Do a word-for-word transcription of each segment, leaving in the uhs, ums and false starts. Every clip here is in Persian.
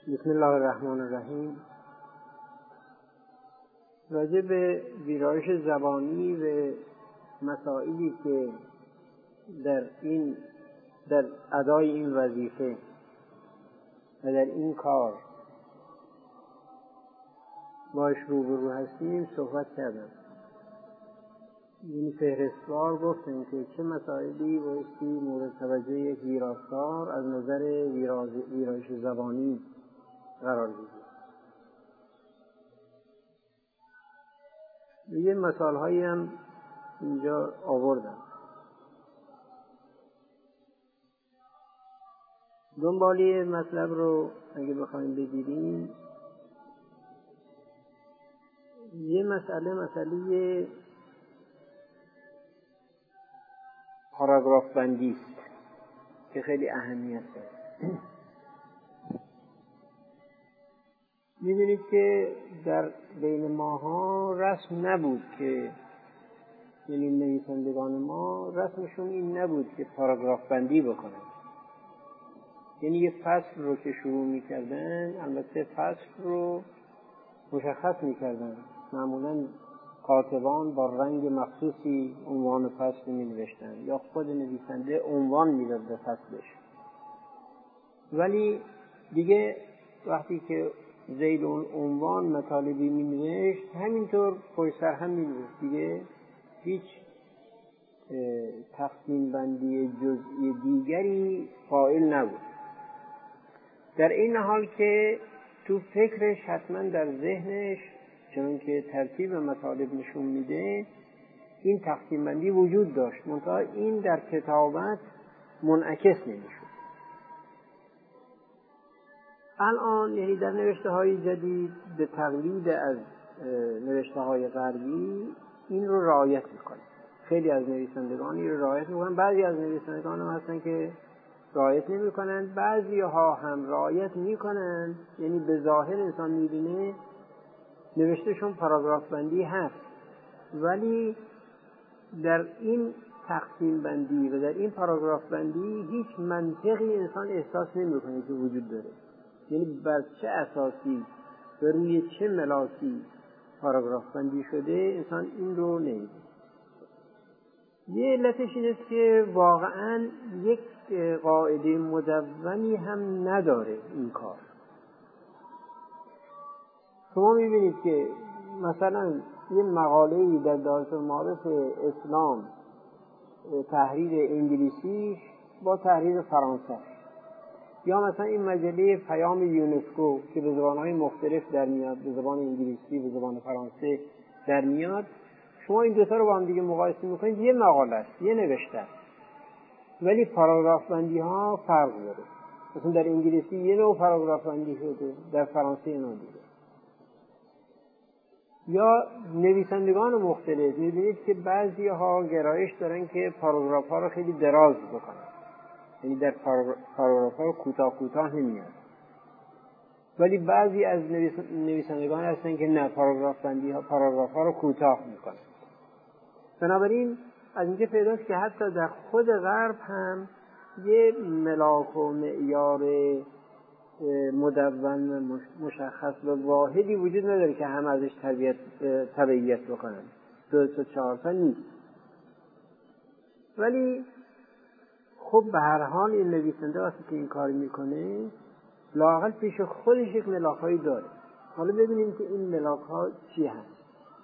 بسم الله الرحمن الرحیم. راجع به ویرایش زبانی و مسائلی که در این در ادای این وظیفه و در این کار باش روبرو هستیم صحبت کردم. این فهرستوار گفتن که چه مسائلی بایستی مورد توجه یک ویراستار از نظر ویرایش زبانی قرار بگیره. یه مثال هایی هم اینجا آوردم. دنبالی مطلب رو اگه بخوایم بگیریم، یه مسئله مسئله پاراگراف بندی است که خیلی اهمیت داره. می‌بینید که در بین ماها رسم نبود که یعنی نویسندگان ما رسمشون این نبود که پاراگراف بندی بکنن. یعنی یه فصل رو که شروع می‌کردن، البته فصل رو مشخص می‌کردن. معمولاً کاتبان با رنگ مخصوصی عنوان فصل می‌نوشتن یا خود نویسنده عنوان می‌داد به فصلش. ولی دیگه وقتی که ذیل اون عنوان مطالبی می‌نوشت، همینطور پشت سر هم می‌نوشت. دیگه هیچ تقسیم بندی جزئی دیگری قائل نبود. در این حال که تو فکرش حتما در ذهنش، چون که ترتیب مطالب نشون میده، این تقسیم بندی وجود داشت، منتها این در کتابت منعکس نمیشد. الان یعنی در نوشته های جدید به تقلید از نوشته های غربی این رو رعایت میکنه. خیلی از نویسندگانی رو رعایت میکنن. بعضی از نویسندگان هم هستن که رعایت نمیکنن، بعضی ها هم رعایت میکنن. یعنی به ظاهر انسان میبینه نوشتهشون پاراگراف بندی هست، ولی در این تقسیم بندی و در این پاراگراف بندی هیچ منطقی انسان احساس نمیکنه که وجود داره. یعنی بر چه اساسی و روی چه ملاکی پاراگراف بندی شده انسان این رو نمیدونه. یه علتش این است که واقعا یک قاعده مدونی هم نداره این کار. شما میبینید که مثلا یه مقاله‌ای در دارالمعارف اسلام تحریر انگلیسیش با تحریر فرانسه، یا مثلا این مجله پیام یونسکو که به زبان‌های مختلف در میاد، به زبان انگلیسی، به زبان فرانسه در میاد، شما این دوتا رو با هم دیگه مقایسه میکنید، یه مقاله است، یه نوشته است، ولی پاراگراف بندی ها فرق داره. مثلا در انگلیسی یه نوع پاراگراف بندی شده، در فرانسه یه نوع دیگه. یا نویسندگان مختلف میبینید که بعضی ها گرایش دارن که پاراگراف ها رو خیلی دراز بکنن، یعنی در پاراگراف ها رو کوتاه کوتاه نمیاد. ولی بعضی از نویسندگان هستن که نه، پاراگراف بندی ها پاراگراف ها رو کوتاه میکنن. بنابراین از اینجا پیداست که حتی در خود غرب هم یه ملاک و معیار مدون مشخص و واحدی وجود نداره که هم ازش تربیت تبعیت بکنن. دو تا چهار تا نیست. ولی خب به هر حال این نویسنده وقتی که این کار میکنه لااقل پیش خودش یک ملاک‌هایی داره. حالا ببینیم که این ملاک‌ها چی هست.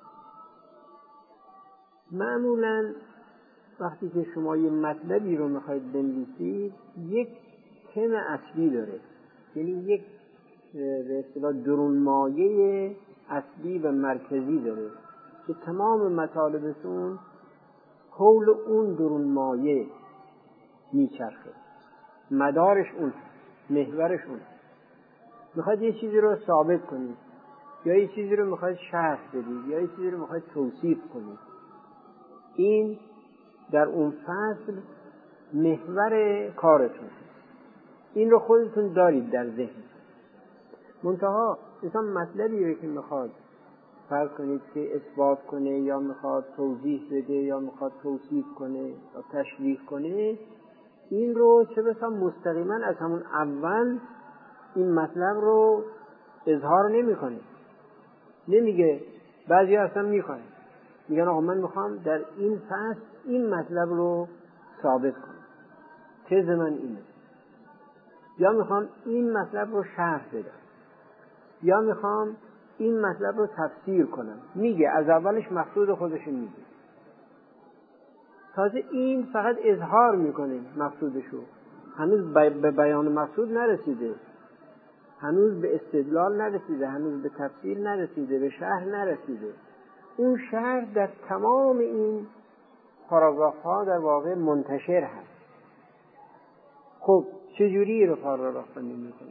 معمولاً وقتی که شما یه مطلبی رو میخواید بنویسید یک تم اصلی داره، یعنی یک به اصطلاح درون مایه اصلی و مرکزی داره که تمام مطالبتون حول اون درون مایه میچرخه. مدارش اون، محورش اون. میخواید یه چیزی رو ثابت کنید، یا یه چیزی رو میخواید شرح بدید، یا یه چیزی رو میخواید توصیف کنید، این در اون فصل محور کارتون. این رو خودتون دارید در ذهن. منتها انسان مطلبی رو که میخواد فرض کنید که اثبات کنه، یا میخواد توضیح بده، یا میخواد توصیف کنه یا تشریح کنه، این رو چه بسا مستقیما از همون اول این مطلب رو اظهار نمیکنه، نمیگه. بعضی اصلا میخوان میگن آقا من میخوام در این فصل این مطلب رو ثابت کنم، تز من اینه، یا میخوام این مطلب رو شرح بدم، یا میخوام این مطلب رو تفسیر کنم. میگه از اولش مقصود خودش میگه. تازه این فقط اظهار میکنه مقصودشو، هنوز به بیان مقصود نرسیده، هنوز به استدلال نرسیده، هنوز به تفسیر نرسیده، به شرح نرسیده. اون شرح در تمام این پاراگراف ها در واقع منتشر هست. خب چجوری رو پاراگراف بندی میکنه؟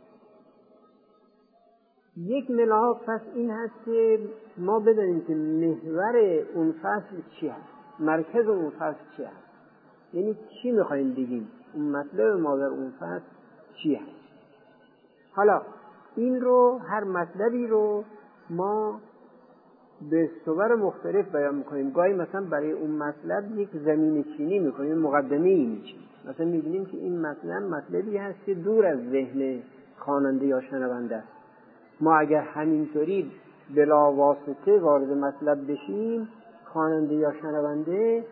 یک ملاحظ پس این هست که ما بدانیم که محور اون فصل چی هست، مرکز اون فصل چی هست، یعنی چی میخواییم بگیم، اون مطلب ما در اون فصل چی هست. حالا این رو، هر مطلبی رو ما به صور مختلف بیان میکنیم. گاهی مثلا برای اون مطلب یک زمین چینی میکنیم، مقدمه ای میچینیم. مثلا میبینیم که این مطلب مطلبی هست که دور از ذهن خواننده یا شنونده است. ما اگر همینطوری بلا واسطه وارد مطلب بشیم، خواننده یا شنونده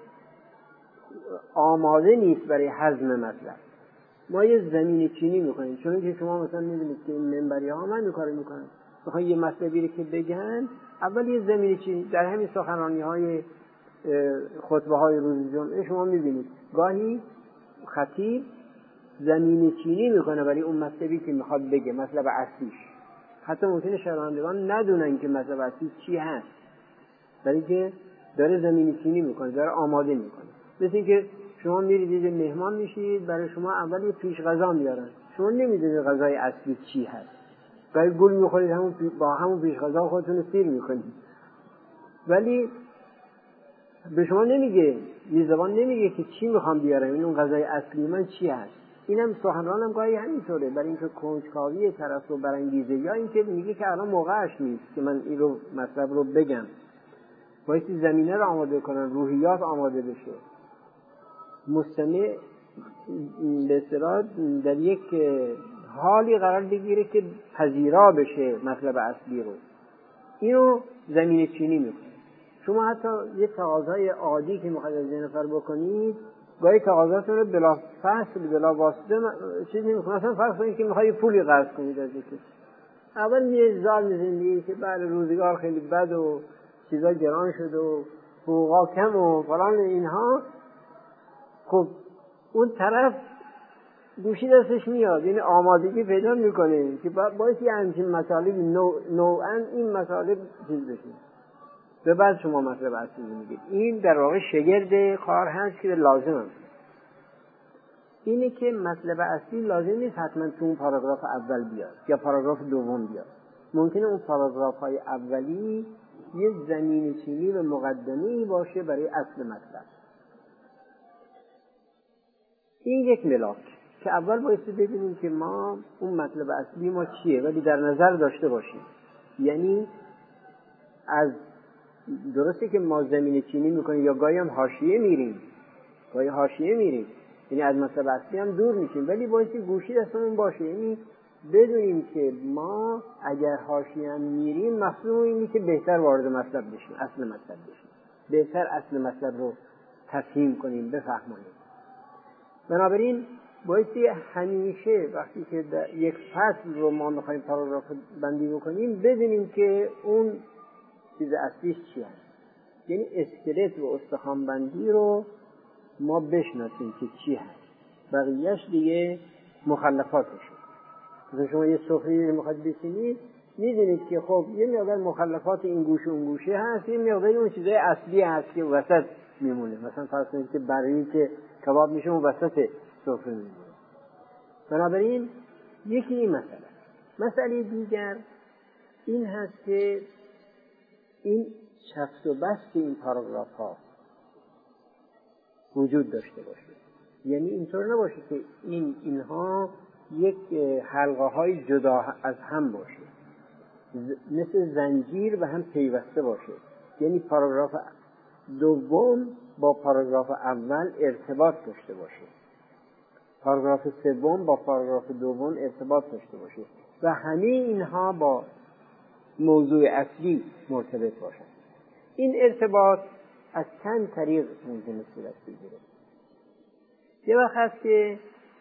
آماده نیست برای هضم مطلب. ما یه زمین چینی میکنیم، چون که شما مثلا میبینید که این منبری ها من این کارو میکنن، میخوان یه مطلبی رو که بگن، اول یه زمین چینی. در همین سخنرانی های خطبه های روز جمعه شما میبینید گاهی خطیب زمین چینی میکنه برای اون مطلبی که میخواد بگه، مطلب اصلیش. حتی ممکنه شنوندگان ندونن که مطلب اصلی چی هست، برای که داره زمین چینی میکنه، داره آماده میکنه. مثل این که شما میرید یه مهمان میشید، برای شما اول یه پیش غذا میارن، شما نمیدونید غذای اصلی چی هست، برای گل میخورید، همون با همون پیش غذا خودتون رو سیر میکنید، ولی به شما نمیگه، میزبان نمیگه که چی میخوام بیارم، این اون غذای اصلی من چی هست. اینم سخنران هم گاهی همینطوره، برای اینکه کنجکاوی طرف رو برانگیزه، یا اینکه میگه که الان موقعش نیست که من این رو مطلب رو بگم، بایستی زمینه رو آماده کنن، روحیات آماده بشه، مستمع به اصطلاح در یک حالی قرار بگیره که پذیرا بشه مطلب اصلی رو. اینو زمینه چینی میکنه. شما حتی یه تقاضای عادی که میخواید از یه نفر بکنید، گاهی تقاضاتون رو بلا فصل بلا واسطه چیزی میکنه. مثلا فرض کنید که میخواید پولی قرض کنید از یکی، اول یه زال میزنید که بعد روزگار خیلی بد و چیزا گران شد و حقوقا کم و فلان اینها. خب اون طرف گوشی دستش میاد، یعنی آمادگی پیدا میکنه که باید یه همچین مطالب نوعاً این مطالب چیز بشه، به بعد شما مطلب اصلی میگید. این در واقع شگرد کار هست که لازم هست. اینه که مطلب اصلی لازم نیست حتما تو اون پاراگراف اول بیاد یا پاراگراف دوم بیاد. ممکنه اون پاراگراف های اولی یه زمین چینی و مقدمه‌ای باشه برای اصل مطلب. این یک ملاک که اول باید ببینیم که ما اون مطلب اصلی ما چیه، ولی در نظر داشته باشیم. یعنی از درسته که ما زمین چینی میکنیم یا گاهی هم حاشیه میریم، گاهی حاشیه میریم، یعنی از مطلب اصلی هم دور میشیم، ولی باید گوشی دستمون باشه، یعنی بدونیم که ما اگر حاشیه هم میریم مقصودمون اینه که بهتر وارد مطلب بشیم، اصل مطلب بشیم، بهتر اصل مطلب رو تفهیم کنیم، بفهمونیم. بنابراین بایستی همیشه وقتی که یک فصل رو ما میخوایم پاراگراف بندی بکنیم بدونیم که اون چیز اصلیش چی هست، یعنی اسکلت و استخوان بندی رو ما بشناسیم که چی هست، بقیهش دیگه مخلفاتشه. مثلا شما یه سفره میخواید بچینید، میدونید که خب یه مقدار مخلفات این گوشه اون گوشه هست، یه مقدار اون چیزای اصلی هست که وسط میمونه. مثلا فرض کنید که برای که کباب میشه اون وسط سفره میمونه. بنابراین یکی این مسئله. مسئله دیگر این هست که این چفت و بست این پاراگراف ها وجود داشته باشه، یعنی اینطور نباشه که این اینها یک حلقه های جدا از هم باشه، مثل زنجیر به هم پیوسته باشه، یعنی پاراگراف دوم با پاراگراف اول ارتباط داشته باشه. پاراگراف سوم با پاراگراف دوم ارتباط داشته باشه و همه اینها با موضوع اصلی مرتبط باشند. این ارتباط از چند طریق ممکنه صورت بگیره. یه وقت هست که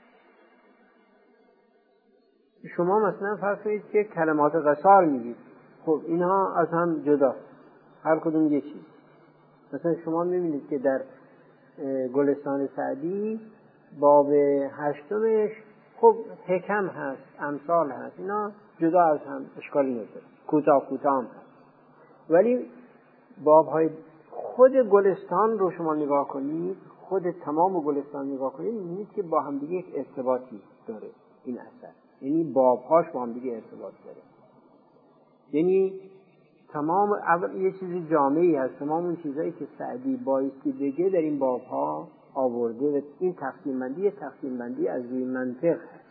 شما مثلا فرض کنید که کلمات قصار میگید، خب اینها از هم جدا، هر کدوم یه چیز. مثلا شما میبینید که در گلستان سعدی باب هشتمش خب حکم هست، امثال هست، اینا جدا از هم، اشکالی نداره، کوتاه کوتاه هم هست. ولی بابهای خود گلستان رو شما نگاه کنید، خود تمام گلستان نگاه کنید، می‌بینید که با هم دیگه یک ارتباطی داره این اثر. یعنی بابهاش با هم دیگه ارتباط داره. یعنی تمام اول یه چیز جامعی هست، تمام اون چیزایی که سعدی بایستی بگه در این بابها آورده و این تقسیم بندی تقسیم بندی از روی منطق هست.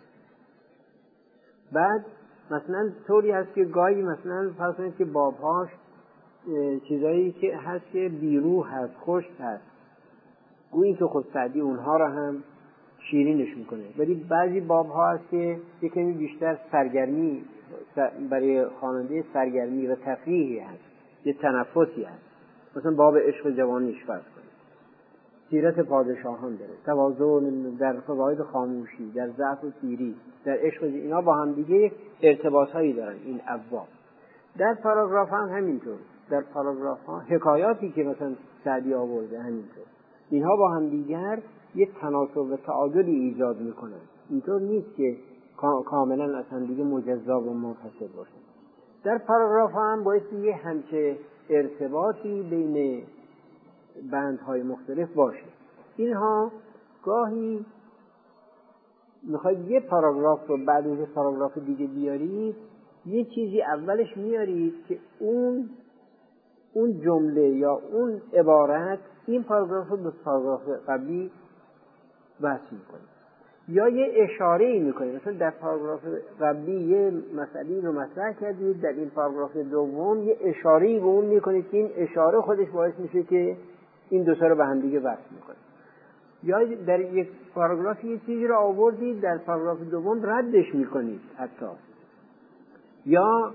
بعد مثلا طوری هست که گاهی مثلا فرض کنید که بابهاش چیزایی که هست که بیروح هست، خشک هست، گویی که خود سعدی اونها را هم شیرینش میکنه. ولی بعضی بابها هست که یک کمی بیشتر سرگرمی برای خواننده، سرگرمی و تفریحی هست، یه تنفسی هست. مثلا باب عشق جوانیش فرض کنید، سیرت پادشاهان داره، تواضع در فواید خاموشی، در ضعف و پیری، در عشق، اینا با هم دیگه ارتباط هایی دارن این ابواب. در پاراگراف هم همینطور، در پاراگراف ها حکایاتی که مثلا سعدی آورده همینطور، اینها با هم دیگر یک تناسب و تعادلی ایجاد میکنن. اینطور نیست که کاملا از هم دیگه مجزا و منفصل باشن. در پاراگراف هم باید یه همچه ارتباطی بین بندهای مختلف باشه. اینها گاهی میخواید یه پاراگراف رو بعد از یه پاراگراف دیگه بیارید، یه چیزی اولش میارید که اون اون جمله یا اون عبارت این پاراگراف رو به پاراگراف قبلی وصل میکنید، یا یه اشاره‌ای میکنید. مثلا در پاراگراف قبلی یه مسئله رو مطرح کردید، در این پاراگراف دوم یه اشاره‌ای به اون میکنید که این اشاره خودش باعث میشه که این دو تا رو به هم دیگه وصل میکنه. یا در یک پاراگراف یه چیزی رو آوردید، در پاراگراف دوم ردش میکنید حتی، یا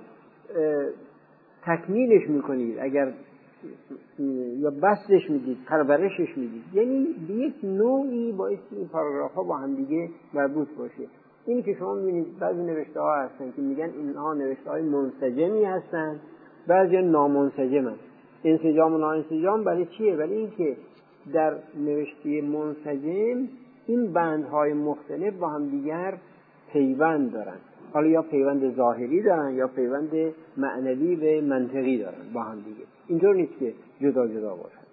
تکمیلش میکنید اگر، یا بسطش میدید، پرورشش میدید. یعنی به یک نوعی باعث این پاراگراف ها با هم دیگه مربوط باشه. اینی که شما میبینید بعضی نوشته ها هستن که میگن اینها نوشته های منسجمی هستن، بعضی نامنسجم هستن. انسجام و ناانسجام برای چیه؟ برای این که در نوشته منسجم این بندهای مختلف با هم دیگر پیوند دارن، حالا یا پیوند ظاهری دارن یا پیوند معنوی و منطقی دارن با هم دیگه. اینطور نیست که جدا جدا باشن.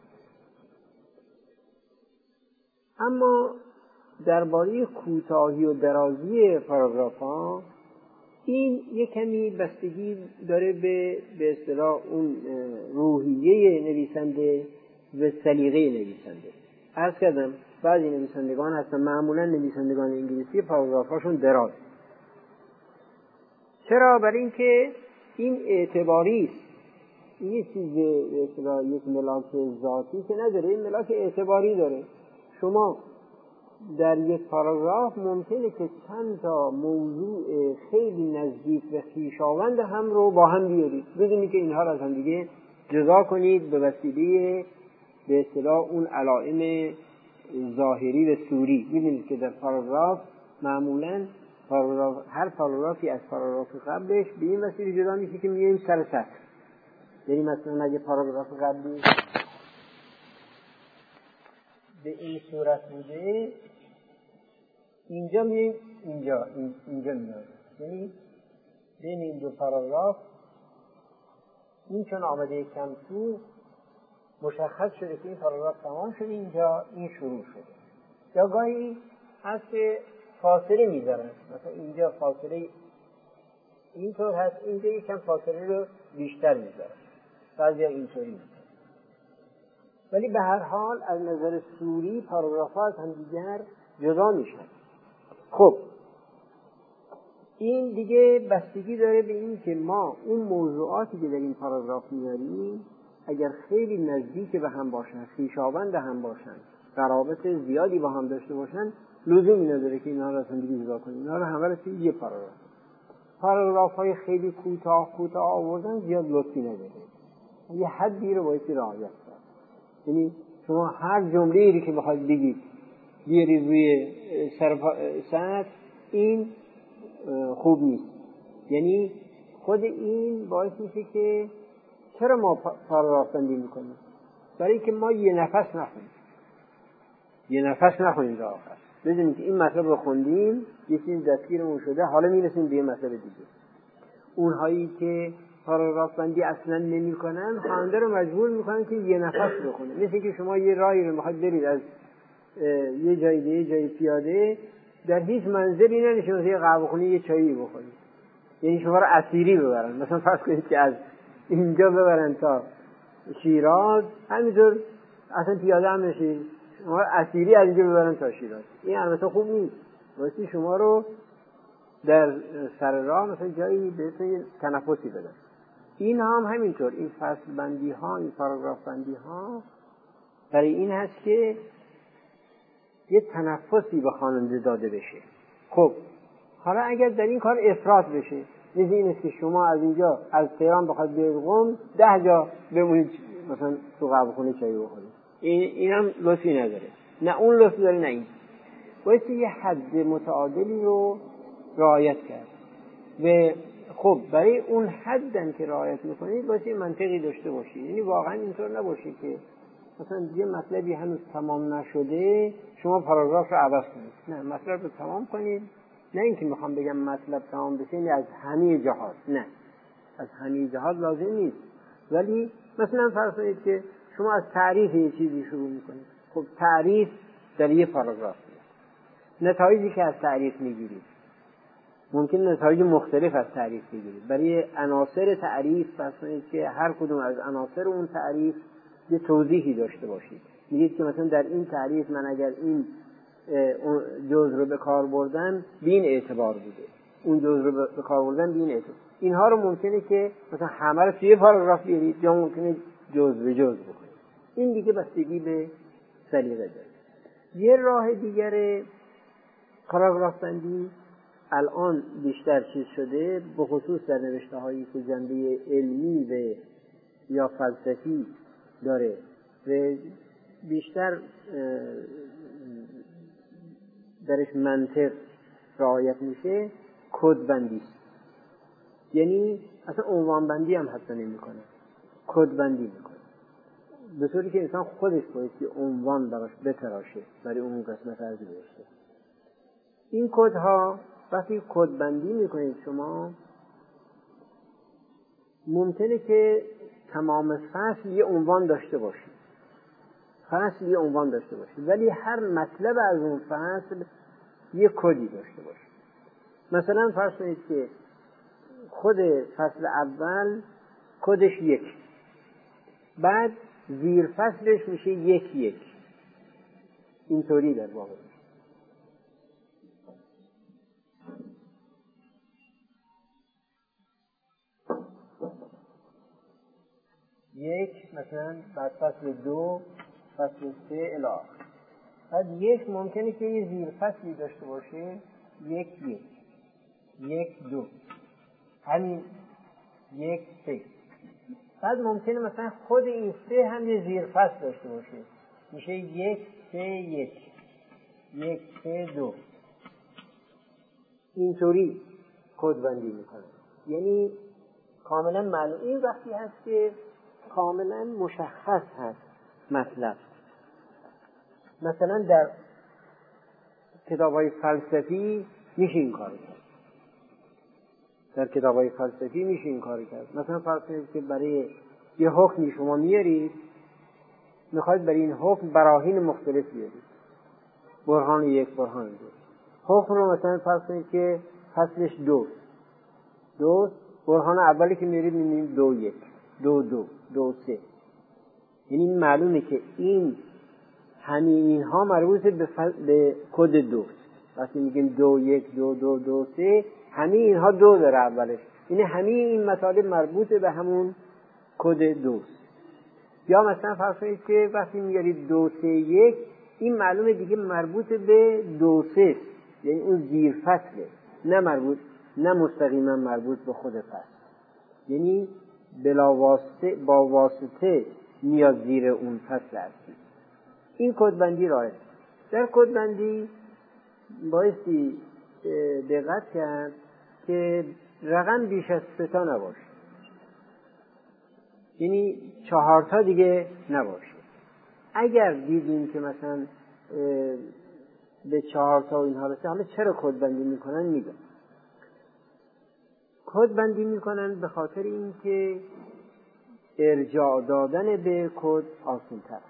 اما درباره کوتاهی و درازی پاراگراف ها این یک کمی بستگی داره به به اصطلاح اون روحیه نویسنده و سلیقه نویسنده. عرض کردم بعضی نویسندگان هستن، معمولا نویسندگان انگلیسی پاراگراف هاشون دراز. چرا؟ برای اینکه این اعتباری است، این یه چیز به اصطلاح یک ملاک ذاتی که نداره، این ملاک اعتباری داره. شما در یک پاراگراف ممکنه که چند تا موضوع خیلی نزدیک و خویشاوند هم رو با هم بیارید، بدونید که اینها رو از هم دیگه جدا کنید به وسیله به اصطلاح اون علائم ظاهری و صوری. می‌بینید که در پاراگراف معمولاً پاراگراف هر پاراگرافی از پاراگراف قبلش به این وسیله جدا میشه که میگیم سر سطر. یعنی مثلا اگه پاراگراف قبلی به این صورت بوده، اینجا میگیم اینجا این اینجا میاد، یعنی بین این دو پاراگراف این چون آمده کم تو مشخص شده که این پاراگراف تمام شده، اینجا این شروع شده. یا گاهی هست که فاصله میذارن، مثلا اینجا فاصله اینطور هست، اینجا یکم فاصله رو بیشتر میذارن، بعضی اینطوری میذارن. ولی به هر حال از نظر صوری پاراگراف ها از هم دیگر جدا میشن. خب این دیگه بستگی داره به این که ما اون موضوعاتی که در این پاراگراف میاریم اگر خیلی نزدیک به هم باشن، خویشاوند هم باشن، قرابت زیادی با هم داشته باشن، لزومی نداره که اینا رو اصلا دیگه جدا کنیم. اینا رو همه رو توی یه پاراگراف پاراگراف های خیلی کوتاه کوتاه آوردن زیاد لطفی نداره. یه حدی رو باید رعایت کرد. یعنی شما هر جمله‌ای که بخواید بگید بیارید روی سطح، این خوب نیست. یعنی خود این باعث میشه که چرا ما پاراگراف بندی میکنیم؟ برای که ما یه نفس نخونیم یه نفس نخونیم تا آخر. بدونید که این مطلب رو خوندیم، یه چیز دستگیرمون شده، حالا میرسیم به یه مطلب دیگه. اونهایی که پاراگراف بندی اصلا نمی کنن خواننده رو مجبور میکنن که یه نفس بخونه. مثل که شما یه راهی رو میخواید برید از یه جایی به یه جایی پیاده، در هیچ منزلی نمیشه مثل یه قهوه خونه یه چایی بخورید. یعنی شما رو اسیری ببرن. مثلا فرض کنید که از اینجا ببرن تا شیراز، همینطور اصلا پیاده هم نشید، شما اسیری از اینجا ببرن تا شیراز. این البته خوب نیست. واسه شما رو در سر راه مثلا جایی بهتون تنفسی بدن. این هم همینطور، این فصل بندی ها، این پاراگراف بندی ها برای این هست که یه تنفسی به خواننده داده بشه. خب حالا اگر در این کار افراط بشه، مثل این است که شما از اینجا از تهران بخواید به قم ده جا بمونید مثلا تو قهوه خونه چای بخورید، این اینم لطفی نداره. نه اون لطفی داره نه این. باید یه حد متعادلی رو رعایت کرد. و خب برای اون حدن که رعایت میکنید باید یه منطقی داشته باشید. یعنی واقعا اینطور نباشه که مثلا یه مطلبی هنوز تمام نشده شما پاراگراف رو عوض کنید. نه، مطلب رو تمام کنید. نه اینکه میخوام بگم مطلب تمام بشه یعنی از همه جهات، نه، از همه جهات لازم نیست. ولی مثلا فرض کنید که شما از تعریف یه چیزی شروع میکنید. خب تعریف در یه پاراگراف نتایجی که از تعریف میگیرید ممکن نتایج مختلف از تعریف بگیرید. برای عناصر تعریف فرض کنید که هر کدوم از عناصر اون تعریف یه توضیحی داشته باشید. میگید که مثلا در این تعریف من اگر این جزء رو به کار بردم به این اعتبار بوده، اون جزء رو به کار بردم به این اعتبار. اینها رو ممکنه که مثلا همه رو توی پاراگراف بیارید یا ممکنه جزء به جزء بکنید. این دیگه بستگی به سلیقه داره. یه راه دیگر پاراگراف بندی الان بیشتر چیز شده، به خصوص در نوشته هایی که جنبه علمی و یا فلسفی داره و بیشتر درش منطق رعایت میشه، کد بندی است. یعنی اصلا عنوان بندی هم حتی نمی کنه، کد بندی میکنه، به طوری که انسان خودش باید که عنوان براش بتراشه برای اون قسمت از نوشته. این کدها وقتی کد بندی میکنید شما ممکنه که تمام فصل یه عنوان داشته باشید، فصل یه عنوان داشته باشید، ولی هر مطلب از اون فصل یه کدی داشته باشید. مثلا فرض کنید که خود فصل اول کدش یک، بعد زیر فصلش میشه یک یک، اینطوری در واقع یک، مثلا بعد فصل دو، فصل سه الی آخر. بعد یک ممکنه که یه زیر فصلی داشته باشه، یک یک یک دو، همین یک سه. بعد ممکنه مثلا خود این سه هم یه زیر فصل داشته باشه، میشه یک سه یک یک سه دو. اینطوری کد بندی میکنه. یعنی کاملا معلوم. این وقتی هست که کاملا مشخص هست مطلب. مثلا در کتاب‌های فلسفی میشه این کار کرد. در کتاب‌های فلسفی میشه این کار کرد. مثلا فرض کنید که برای یه حکمی شما میارید، میخواید برای این حکم براهین مختلف بیارید، برهان یک، برهان دو. حکم رو مثلا فرض کنید که فصلش دو دو، برهان اولی که میارید میبینید دو یک، دو دو، دو سه. یعنی معلومه که این همین اینها مربوط به, فل... به کد دو. وقتی میگیم دو یک دو دو دو سه، همین اینها دو داره اولش، یعنی همین این مطالب مربوط به همون کد دوست. یا مثلا فرض کنید که وقتی میارید دو سه یک، این معلومه دیگه مربوط به دوسه، یعنی اون زیر فصله، نه مربوط نه مستقیما مربوط به خود فصل، یعنی بلا واسطه با واسطه میاد زیر اون فصل اصلی. این کدبندی راه. در کدبندی بایستی دقت کرد که رقم بیش از سه تا نباشه، یعنی چهار تا دیگه نباشه. اگر دیدیم که مثلا به چهار تا اینها رسه، حالا چرا کدبندی میکنن میگم. کدبندی میکنن به خاطر اینکه ارجاع دادن به کد آسان تر.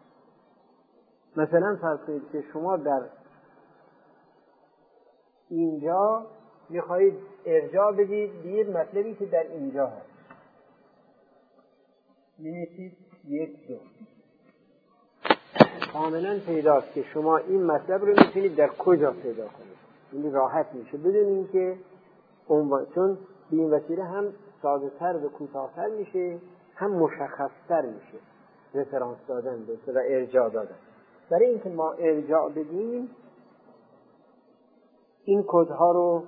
مثلا فرض کنید که شما در اینجا میخواهید ارجاع بدید به یک مطلبی که در اینجا هست، می‌نویسید یک دو، کاملا پیداست که شما این مطلب رو میتونید در کجا پیدا کنید. این راحت میشه بدون اینکه عنوان، چون به این وسیله هم ساده تر و کوتاه‌تر میشه، هم مشخص‌تر میشه رفرانس دادن به اصطلاح ارجاع دادن. برای اینکه ما ارجاع بدیم این کدها رو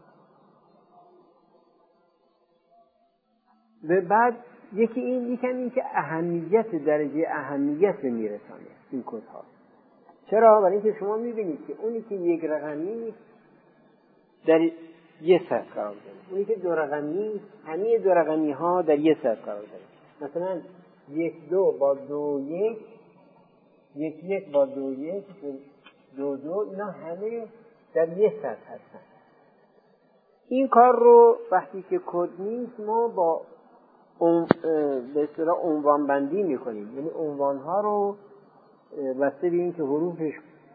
و بعد یکی این یکم این که اهمیت درجه اهمیت میرسانه این کدها. چرا؟ برای اینکه شما میبینید که اونی که یک رقمی در یه سطح قرار داره، اونی که دو رقمی، همه دو رقمی ها در یه سطح قرار داره. مثلا یک دو با دو یک، یک یک با دو یک، دو دو، اینا همه در یه سطح هستن. این کار رو وقتی که کد نیست ما با به اصطلاح عنوان بندی میکنیم، یعنی عنوان ها رو بسته به این که حروفش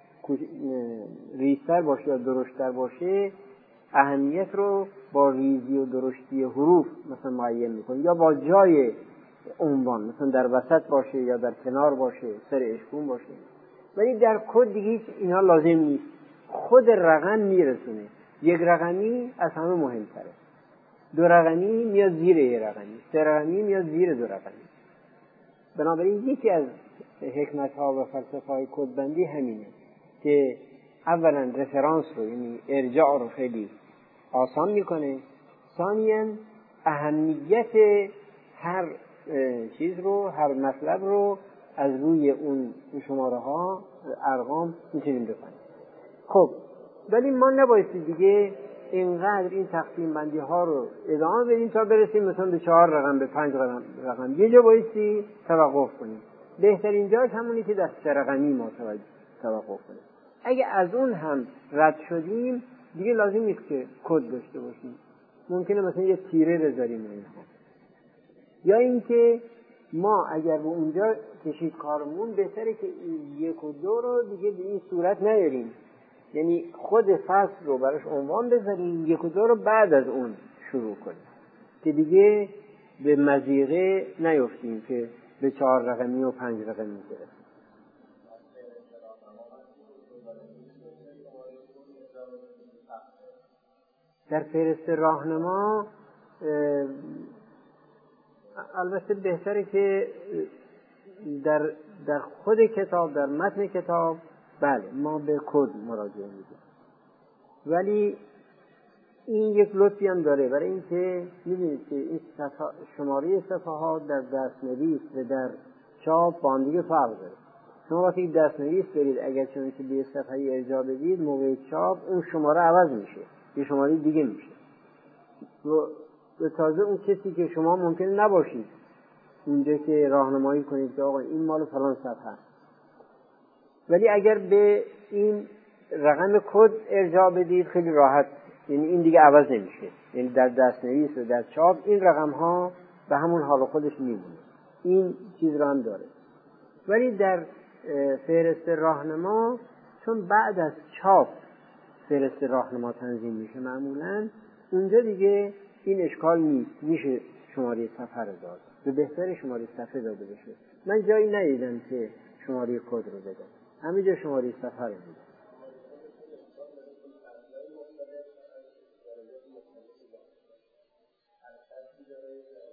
ریزتر باشه یا درشتر باشه اهمیت رو با ریزی و درشتی حروف مثلا معین میکنیم، یا با جای عنوان مثلا در وسط باشه یا در کنار باشه، سر اشکون باشه. ولی در کد دیگه اینا لازم نیست، خود رقم میرسونه. یک رقمی از همه مهمتره، دو رقمی میاد زیر یک رقمی، سه رقمی میاد زیر دو رقمی. بنابراین یکی از حکمت ها و فلسفه های کدبندی همینه که اولا رفرانس رو یعنی ارجاع رو خیلی آسان میکنه، ثانیاً اهمیت هر چیز رو، هر مطلب رو از روی اون شماره ها ارقام میتونیم بفهمیم. خب ولی ما نبایستی دیگه اینقدر این تقسیم بندی ها رو ادامه بدیم تا برسیم مثلا به چهار رقم، به پنج رقم. رقم یه جا بایستی توقف کنیم. بهترین جاش همونی که در سه رقمی ما توقف کنیم. اگه از اون هم رد شدیم دیگه لازم نیست که کد داشته باشیم، ممکنه مثلا یه تیره بذاریم اینها. یا اینکه ما اگر به اونجا کشید کارمون بهتره که یک و دو رو دیگه به این صورت نیاریم، یعنی خود فصل رو براش عنوان بذاریم، یک و دو رو بعد از اون شروع کنیم که دیگه به مضیقه نیفتیم که به چهار رقمی و پنج رقمی برسیم. در فهرست راهنما البته بهتره که در در خود کتاب، در متن کتاب بله ما به کد مراجعه میدیم، ولی این یک لطفی هم داره برای اینکه می‌بینید که این شماره صفحات در دست‌نویس و در چاپ با هم دیگه فرق داره. شما وقتی دست‌نویس برید اگر چون که به صفحه ارجاع بدید، موقع چاپ اون شماره عوض میشه، یه شماره دیگه میشه. و تازه اون کسی که شما ممکن نباشید اونجا که راهنمایی کنید که آقا این مال فلان صفحه، ولی اگر به این رقم کد ارجاع بدید خیلی راحت، یعنی این دیگه عوض نمیشه، یعنی در دست‌نویس و در چاپ این رقم ها به همون حال خودش میمونه. این چیز رو هم داره. ولی در فهرست راهنما چون بعد از چاپ فهرست راهنما تنظیم میشه معمولاً، اونجا دیگه این اشکال نیست، میشه شماره صفحه رو داد. به بهتر شماره صفحه داده بشه. من جایی ندیدم که شماره کد رو بدم، همه جا شماره صفحه رو میدم.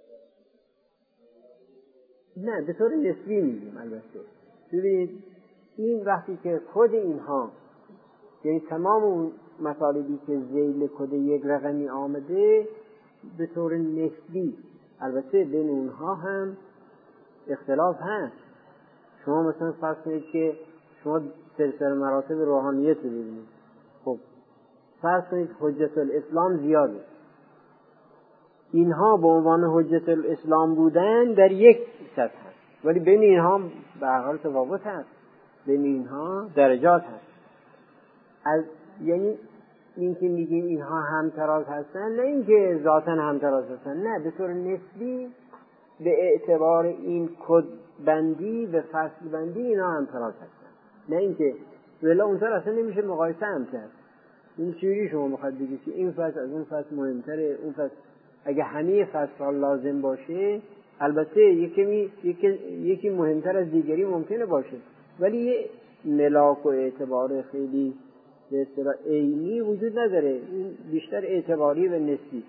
نه به طور نسبی میگیم. البته ببینید این وقتی که کد اینها، یعنی تمام اون مطالبی که ذیل کد یک رقمی آمده به طور نسبی، البته بین اونها هم اختلاف هست. شما مثلا فرض کنید که شما سلسله مراتب روحانیت رو ببینید، خب فرض کنید حجت الاسلام زیاده، اینها به عنوان حجت الاسلام بودن در یک سطح هست، ولی بین اینها به هر حال تفاوت هست، بین اینها درجات هست. از یعنی این که میگیم اینها همتراز هستن، نه اینکه ذاتاً همتراز هستن، نه، به طور نسبی به اعتبار این کد بندی و فصل بندی اینا همتراز هستن، نه اینکه ولی اونطور اصلا نمیشه مقایسه هم کرد. این چیزی شما میخواد بگید که این فصل از اون فصل مهمتره، اون فصل اگه همه فصل لازم باشه البته یکی یکی یکی مهمتر از دیگری ممکنه باشه، ولی یه ملاک و اعتبار خیلی به اصطلاح عینی وجود نداره، این بیشتر اعتباری و نسبی.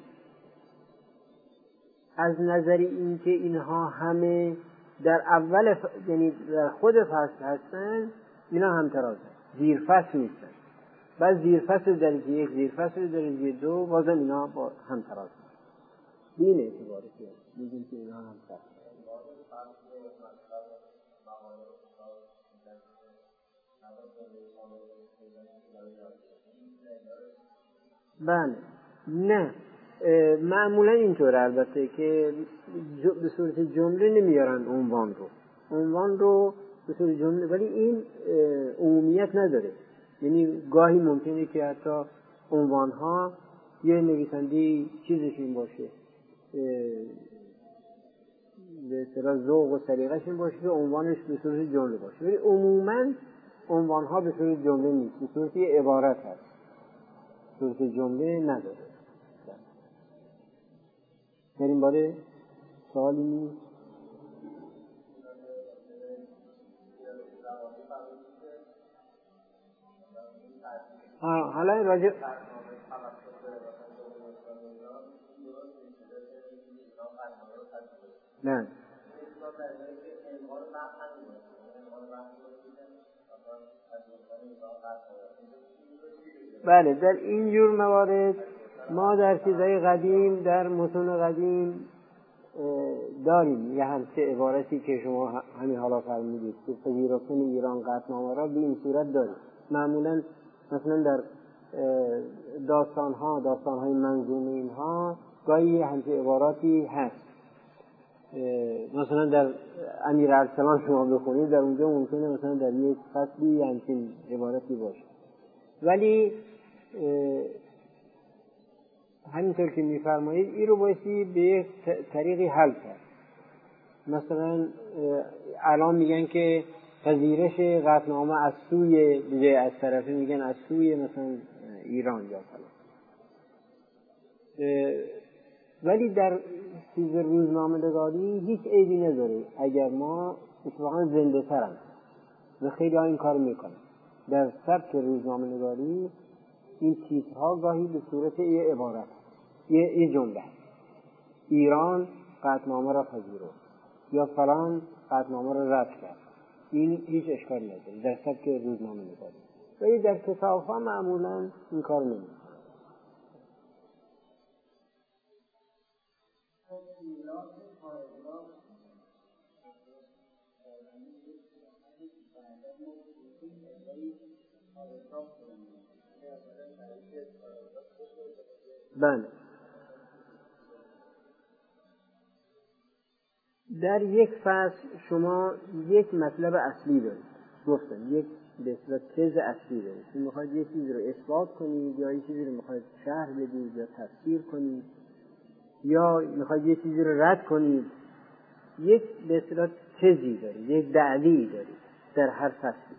از نظر این که اینها همه در اول ف... یعنی در خود فصل هستن، اینا همتراز هستن، زیر فصل نیستن. بعد زیر فصل درجه یک، زیر فصل درجه دو، بازم اینا با همتراز هستن. این اعتباری که میگیم که اینا همتراز هستن. بله، نه معمولا اینطور، البته که به صورت جمله نمیارن عنوان رو عنوان رو به صورت جمله، ولی این عمومیت نداره. یعنی گاهی ممکنه که حتی عنوان ها یه نویسندی چیزش این باشه، به اصطلاح ذوق و سلیقه‌ش این باشه که عنوانش به صورت جمله باشه، ولی عموما عنوان ها به صورت جمله نیست، به صورت یه عبارت هست، صورت جمله نداره. در این باره سوالی نیست؟ حالا راجع نه بله، در این جور موارد ما در چیزهای قدیم، در متون قدیم داریم یه همچه عبارتی که شما همین حالا فرمودید که پذیرفتن ایران قطعنامه را به این صورت داریم. معمولا مثلا در داستانها داستانهای منظومه اینها گاهی یه همچه عباراتی هست. مثلا در امیر ارسلان شما بخونید، در اونجا ممکنه مثلا در یک فصلی همچین عبارتی باشه، ولی همینطور که میفرمایید این رو بایستی به یک طریقی حل کرد. مثلا الان میگن که پذیرش قطعنامه از سوی بجای از طرفی، میگن از سوی مثلا ایران یا فلان، ولی در چیز روزنامه نگاری هیچ عیبی نداره اگر ما اتفاقا زنده ترم و خیلی ها این کار میکنن. در سبک روزنامه نگاری این تیترها گاهی به صورت یه عبارت، یه, یه جمله، ایران قطعنامه را پذیرفت یا فلان قطعنامه را رد کرد، این هیچ اشکال نداره در سبک روزنامه نگاری، ولی در کتاب‌ها معمولا این کار نمی‌کنه. بله، در یک فصل شما یک مطلب اصلی دارید، گفتم یک به اصطلاح تز اصلی دارید که میخواید یک چیزی رو اثبات کنید یا یک چیزی رو میخواید شرح بدید یا تفسیر کنید یا میخواید یک چیزی رو رد کنید. یک به اصطلاح تزی دارید، یک دعوی دارید در هر فصلی.